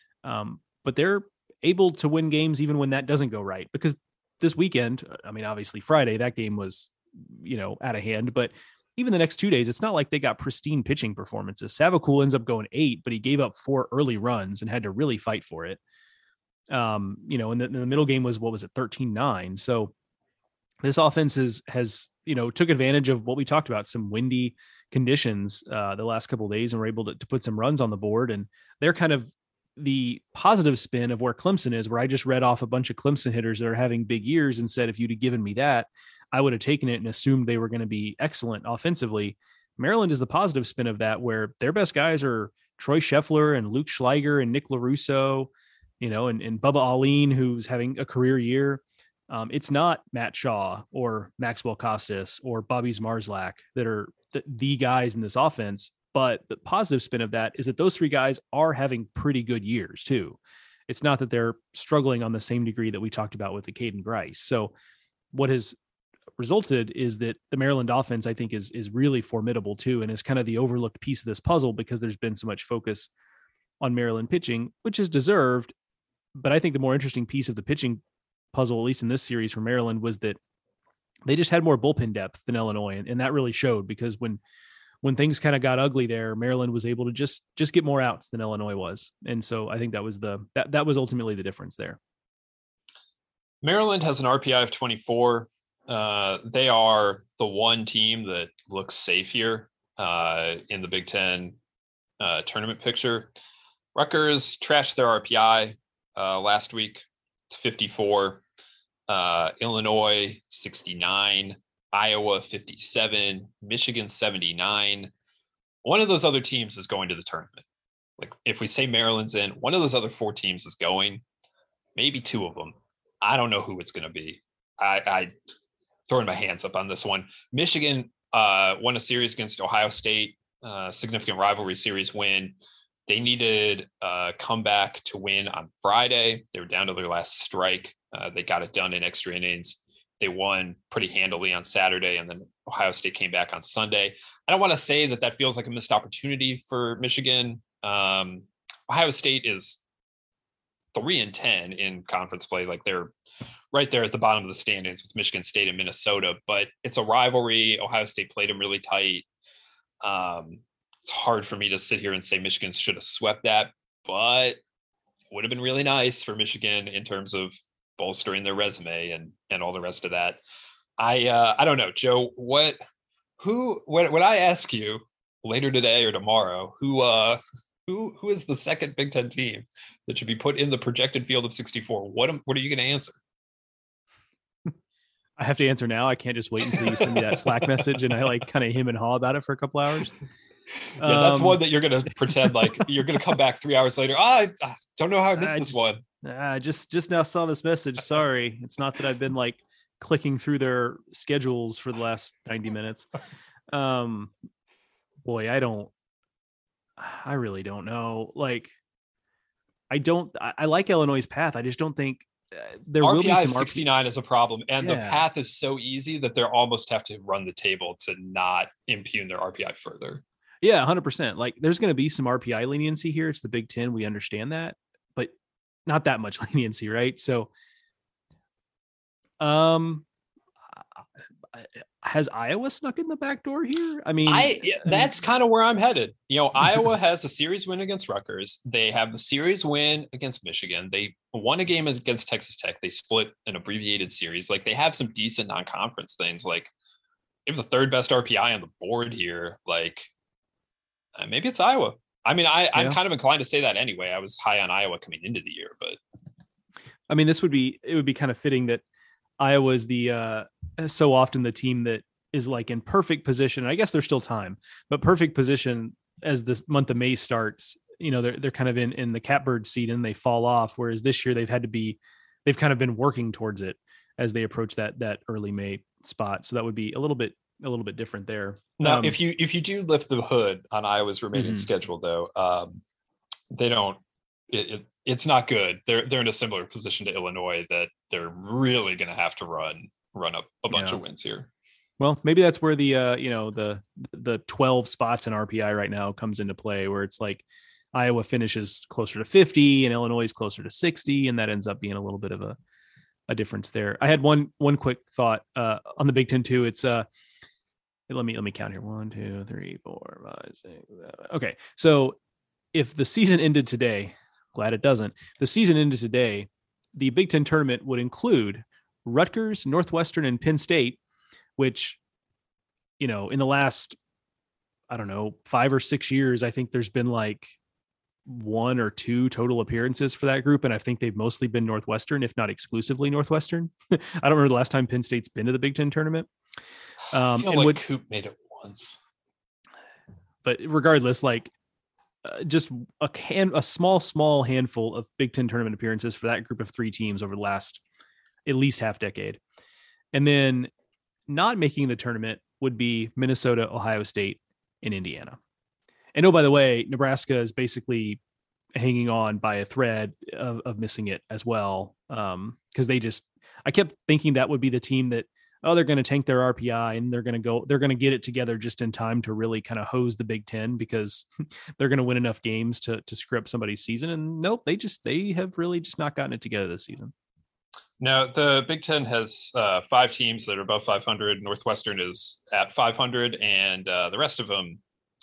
But they're able to win games even when that doesn't go right, because this weekend, I mean, obviously Friday, that game was, out of hand, but even the next 2 days, it's not like they got pristine pitching performances. Savacool ends up going 8, but he gave up 4 early runs and had to really fight for it. And the middle game was, 13-9. So this offense has took advantage of what we talked about, some windy conditions the last couple of days, and were able to put some runs on the board. And they're kind of the positive spin of where Clemson is, where I just read off a bunch of Clemson hitters that are having big years and said, if you'd have given me that, I would have taken it and assumed they were going to be excellent offensively. Maryland is the positive spin of that, where their best guys are Troy Scheffler and Luke Schleiger and Nick LaRusso, and Bubba Alleyne, who's having a career year. It's not Matt Shaw or Maxwell Costas or Bobby Zmarzlak that are the guys in this offense. But the positive spin of that is that those 3 guys are having pretty good years too. It's not that they're struggling on the same degree that we talked about with the Caden Grice. So what has resulted is that the Maryland offense, I think, is really formidable too, and is kind of the overlooked piece of this puzzle, because there's been so much focus on Maryland pitching, which is deserved. But I think the more interesting piece of the pitching puzzle, at least in this series for Maryland, was that they just had more bullpen depth than Illinois. And that really showed, because when things kind of got ugly there, Maryland was able to just get more outs than Illinois was. And so I think that was that was ultimately the difference there. Maryland has an RPI of 24. They are the one team that looks safe here in the Big Ten tournament picture. Rutgers trashed their RPI last week. It's 54. Illinois 69. Iowa 57, Michigan 79. One of those other teams is going to the tournament. Like, if we say Maryland's in, one of those other 4 teams is going, maybe 2 of them. I don't know who it's going to be. I throwing my hands up on this one. Michigan won a series against Ohio State, significant rivalry series win. They needed a comeback to win on Friday. They were down to their last strike. They got it done in extra innings. They won pretty handily on Saturday, and then Ohio State came back on Sunday. I don't want to say that feels like a missed opportunity for Michigan. Ohio State is 3-10 in conference play. Like, they're right there at the bottom of the standings with Michigan State and Minnesota, but it's a rivalry. Ohio State played them really tight. It's hard for me to sit here and say Michigan should have swept that, but it would have been really nice for Michigan in terms of bolstering their resume and all the rest of that. I don't know, Joe, when I ask you later today or tomorrow, who is the second Big Ten team that should be put in the projected field of 64? What are you going to answer? I have to answer now. I can't just wait until you send me that Slack message and I kind of him and haw about it for a couple hours. Yeah, that's one that you're going to pretend like you're going to come back 3 hours later. I don't know how I missed this one. I just now saw this message. Sorry. It's not that I've been clicking through their schedules for the last 90 minutes. Boy, I really don't know. I like Illinois' path. I just don't think there RPI will be some 69 is a problem. And the path is so easy that they almost have to run the table to not impugn their RPI further. Yeah, 100%. There's going to be some RPI leniency here. It's the Big Ten. We understand that, but not that much leniency, right? So, has Iowa snuck in the back door here? I mean, that's kind of where I'm headed. Iowa has a series win against Rutgers. They have the series win against Michigan. They won a game against Texas Tech. They split an abbreviated series. They have some decent non-conference things. They have the 3rd best RPI on the board here. Maybe it's Iowa. I mean, I'm kind of inclined to say that anyway. I was high on Iowa coming into the year, but I mean, it would be kind of fitting that Iowa's the so often the team that is like in perfect position. I guess there's still time, but perfect position as the month of May starts. They're kind of in the catbird seat and they fall off. Whereas this year they've kind of been working towards it as they approach that early May spot. So that would be a little bit different there. Now, if you do lift the hood on Iowa's remaining schedule, though, they don't. It's not good. They're in a similar position to Illinois that they're really going to have to run up a bunch of wins here. Well, maybe that's where the 12 spots in RPI right now comes into play, where it's like Iowa finishes closer to 50 and Illinois is closer to 60, and that ends up being a little bit of a difference there. I had one quick thought on the Big Ten too. It's let me count here. 1, 2, 3, 4, 5, 6, 7. Okay, so if the season ended today, glad it doesn't. The season ended today. The Big Ten tournament would include Rutgers, Northwestern, and Penn State, which, in the last, I don't know, 5 or 6 years, I think there's been like 1 or 2 total appearances for that group. And I think they've mostly been Northwestern, if not exclusively Northwestern. I don't remember the last time Penn State's been to the Big Ten tournament. I feel like Coop made it once. But regardless, like just a small handful of Big Ten tournament appearances for that group of 3 teams over the last at least half decade. And then not making the tournament would be Minnesota, Ohio State, and Indiana. And by the way, Nebraska is basically hanging on by a thread of missing it as well. Because I kept thinking that would be the team that, they're going to tank their RPI and they're going to get it together just in time to really kind of hose the Big Ten because they're going to win enough games to screw up somebody's season. And nope, they have really just not gotten it together this season. No, the Big Ten has 5 teams that are above 500. Northwestern is at 500, and the rest of them,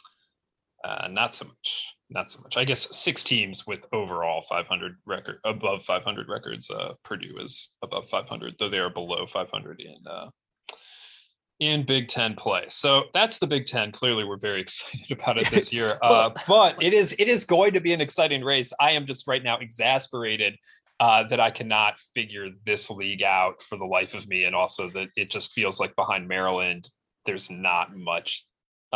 not so much. I guess 6 teams with overall 500 record, above 500 records. Purdue is above 500, though they are below 500 in Big Ten play. So that's the Big Ten. Clearly, we're very excited about it this year. But it is going to be an exciting race. I am just right now exasperated that I cannot figure this league out for the life of me. And also that it just feels like behind Maryland, there's not much.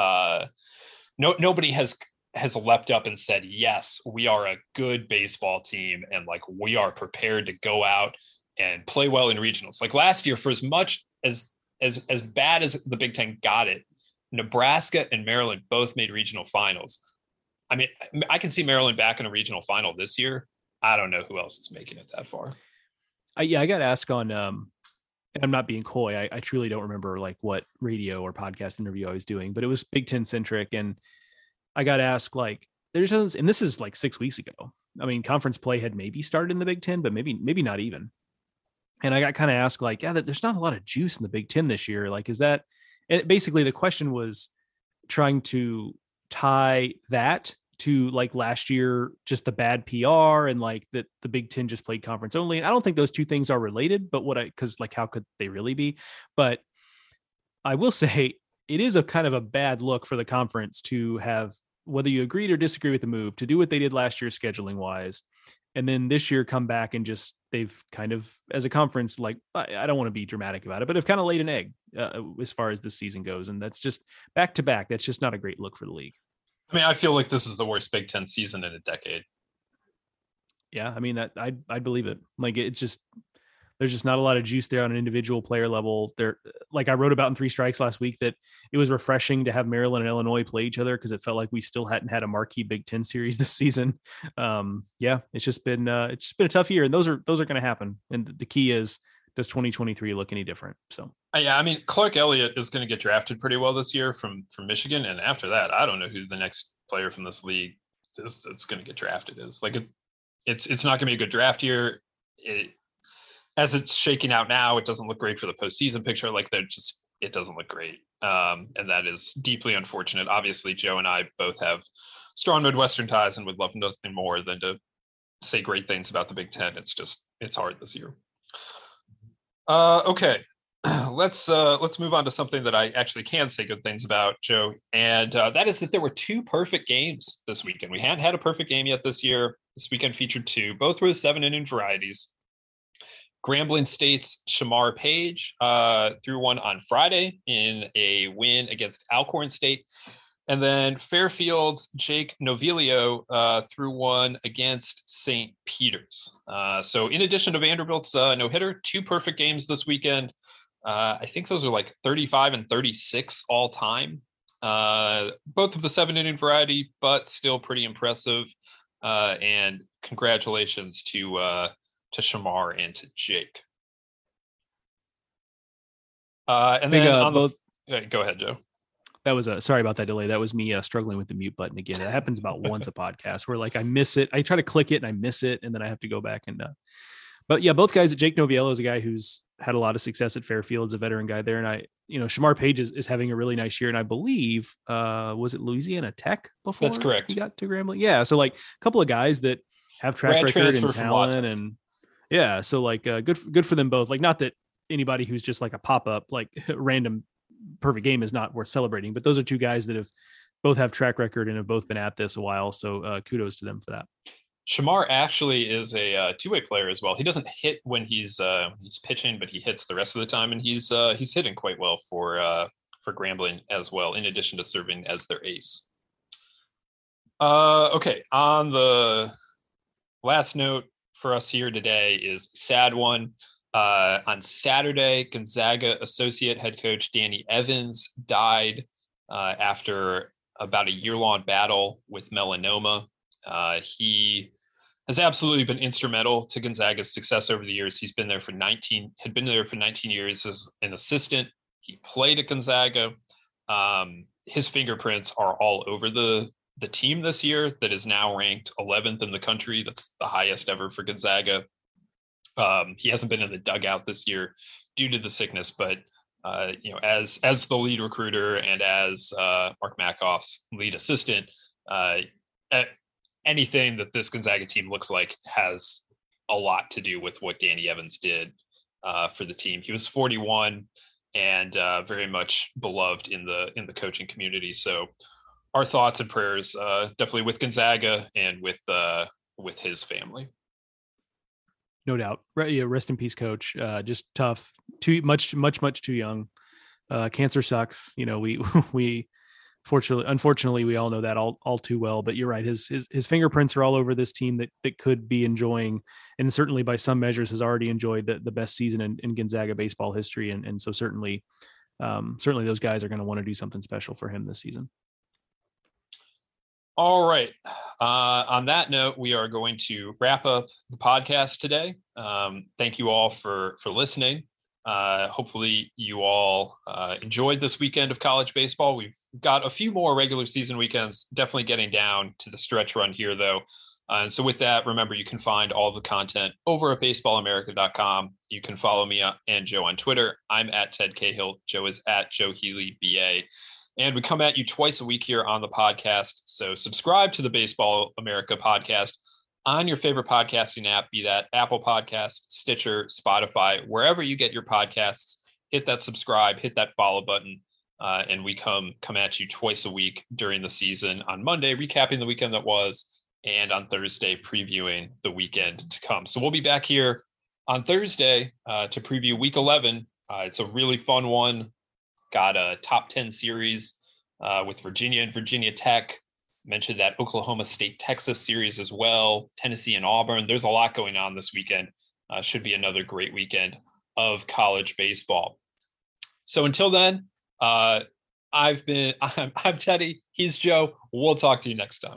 Nobody has leapt up and said, yes, we are a good baseball team. And like, we are prepared to go out and play well in regionals. Like last year, for as much as bad as the Big Ten got it, Nebraska and Maryland both made regional finals. I mean, I can see Maryland back in a regional final this year. I don't know who else is making it that far. I got asked on, and I'm not being coy. I truly don't remember like what radio or podcast interview I was doing, but it was Big Ten centric. And I got asked like, and this is like 6 weeks ago. I mean, conference play had maybe started in the Big Ten, but maybe not even. And I got kind of asked like, there's not a lot of juice in the Big Ten this year. Like, is that, and basically the question was trying to tie that to like last year, just the bad PR and like that the Big Ten just played conference only. And I don't think those two things are related, but because like, how could they really be? But I will say it is a kind of a bad look for the conference to have, whether you agreed or disagree with the move, to do what they did last year scheduling wise. And then this year come back and just, they've kind of, as a conference, like, I don't want to be dramatic about it, but have kind of laid an egg as far as this season goes. And that's just back to back. That's just not a great look for the league. I mean, I feel like this is the worst Big Ten season in a decade. Yeah, I mean, that I'd believe it. Like, it's just, there's just not a lot of juice there on an individual player level. There, like I wrote about in 3 Strikes last week, that it was refreshing to have Maryland and Illinois play each other because it felt like we still hadn't had a marquee Big Ten series this season. Yeah, it's just been a tough year, and those are going to happen. And the key is, does 2023 look any different? So yeah, I mean, Clark Elliott is going to get drafted pretty well this year from Michigan, and after that, I don't know who the next player from this league that's going to get drafted is. Like, it's not going to be a good draft year. As it's shaking out now, it doesn't look great for the postseason picture. Like, it doesn't look great, and that is deeply unfortunate. Obviously, Joe and I both have strong Midwestern ties and would love nothing more than to say great things about the Big Ten. It's hard this year. Okay, let's move on to something that I actually can say good things about, Joe, and that is that there were 2 perfect games this weekend. We hadn't had a perfect game yet this year. This weekend featured 2. Both were 7-inning varieties. Grambling State's Shamar Page threw one on Friday in a win against Alcorn State. And then Fairfield's Jake Novilio threw one against St. Peter's. So in addition to Vanderbilt's no-hitter, 2 perfect games this weekend. I think those are like 35 and 36 all time. Both of the 7-inning variety, but still pretty impressive. And congratulations to Shamar and to Jake. And then on both. Go ahead, Joe. That was sorry about that delay. That was me struggling with the mute button again. It happens about once a podcast where like I miss it. I try to click it and I miss it, and then I have to go back and. But yeah, both guys. Jake Noviello is a guy who's had a lot of success at Fairfield, is a veteran guy there, and Shamar Page is having a really nice year, and I believe was it Louisiana Tech before? That's correct. He got to Grambling. Yeah, so like a couple of guys that have track record and talent, and yeah, so like good for them both. Like not that anybody who's just like a pop up like random perfect game is not worth celebrating, but those are 2 guys that have both have track record and have both been at this a while. So kudos to them for that. Shamar actually is a 2-way player as well. He doesn't hit when he's pitching, but he hits the rest of the time, and he's hitting quite well for Grambling as well, in addition to serving as their ace. Okay, on the last note for us here today is sad one. On Saturday, Gonzaga associate head coach Danny Evans died after about a year-long battle with melanoma. He has absolutely been instrumental to Gonzaga's success over the years. He's been there for 19 years as an assistant. He played at Gonzaga. His fingerprints are all over the team this year that is now ranked 11th in the country. That's the highest ever for Gonzaga. He hasn't been in the dugout this year due to the sickness, but as the lead recruiter and as Mark Makoff's lead assistant, anything that this Gonzaga team looks like has a lot to do with what Danny Evans did for the team. He was 41 and very much beloved in the coaching community. So our thoughts and prayers definitely with Gonzaga and with his family. No doubt. Yeah, rest in peace, coach. Just tough. Too much too young. Cancer sucks. We unfortunately, we all know that all too well. But you're right. His fingerprints are all over this team that could be enjoying, and certainly by some measures has already enjoyed the best season in Gonzaga baseball history. And so certainly those guys are going to want to do something special for him this season. All right. On that note, we are going to wrap up the podcast today. Thank you all for listening. Hopefully you all enjoyed this weekend of college baseball. We've got a few more regular season weekends, definitely getting down to the stretch run here, though. And so with that, remember, you can find all of the content over at baseballamerica.com. You can follow me and Joe on Twitter. I'm at Ted Cahill. Joe is at Joe Healy, BA. And we come at you twice a week here on the podcast. So subscribe to the Baseball America podcast on your favorite podcasting app, be that Apple Podcasts, Stitcher, Spotify, wherever you get your podcasts. Hit that subscribe, hit that follow button, and we come at you twice a week during the season. On Monday, recapping the weekend that was, and on Thursday, previewing the weekend to come. So we'll be back here on Thursday to preview Week 11. It's a really fun one. Got a top 10 series with Virginia and Virginia Tech. Mentioned that Oklahoma State, Texas series as well. Tennessee and Auburn. There's a lot going on this weekend. Should be another great weekend of college baseball. So until then, I'm Teddy. He's Joe. We'll talk to you next time.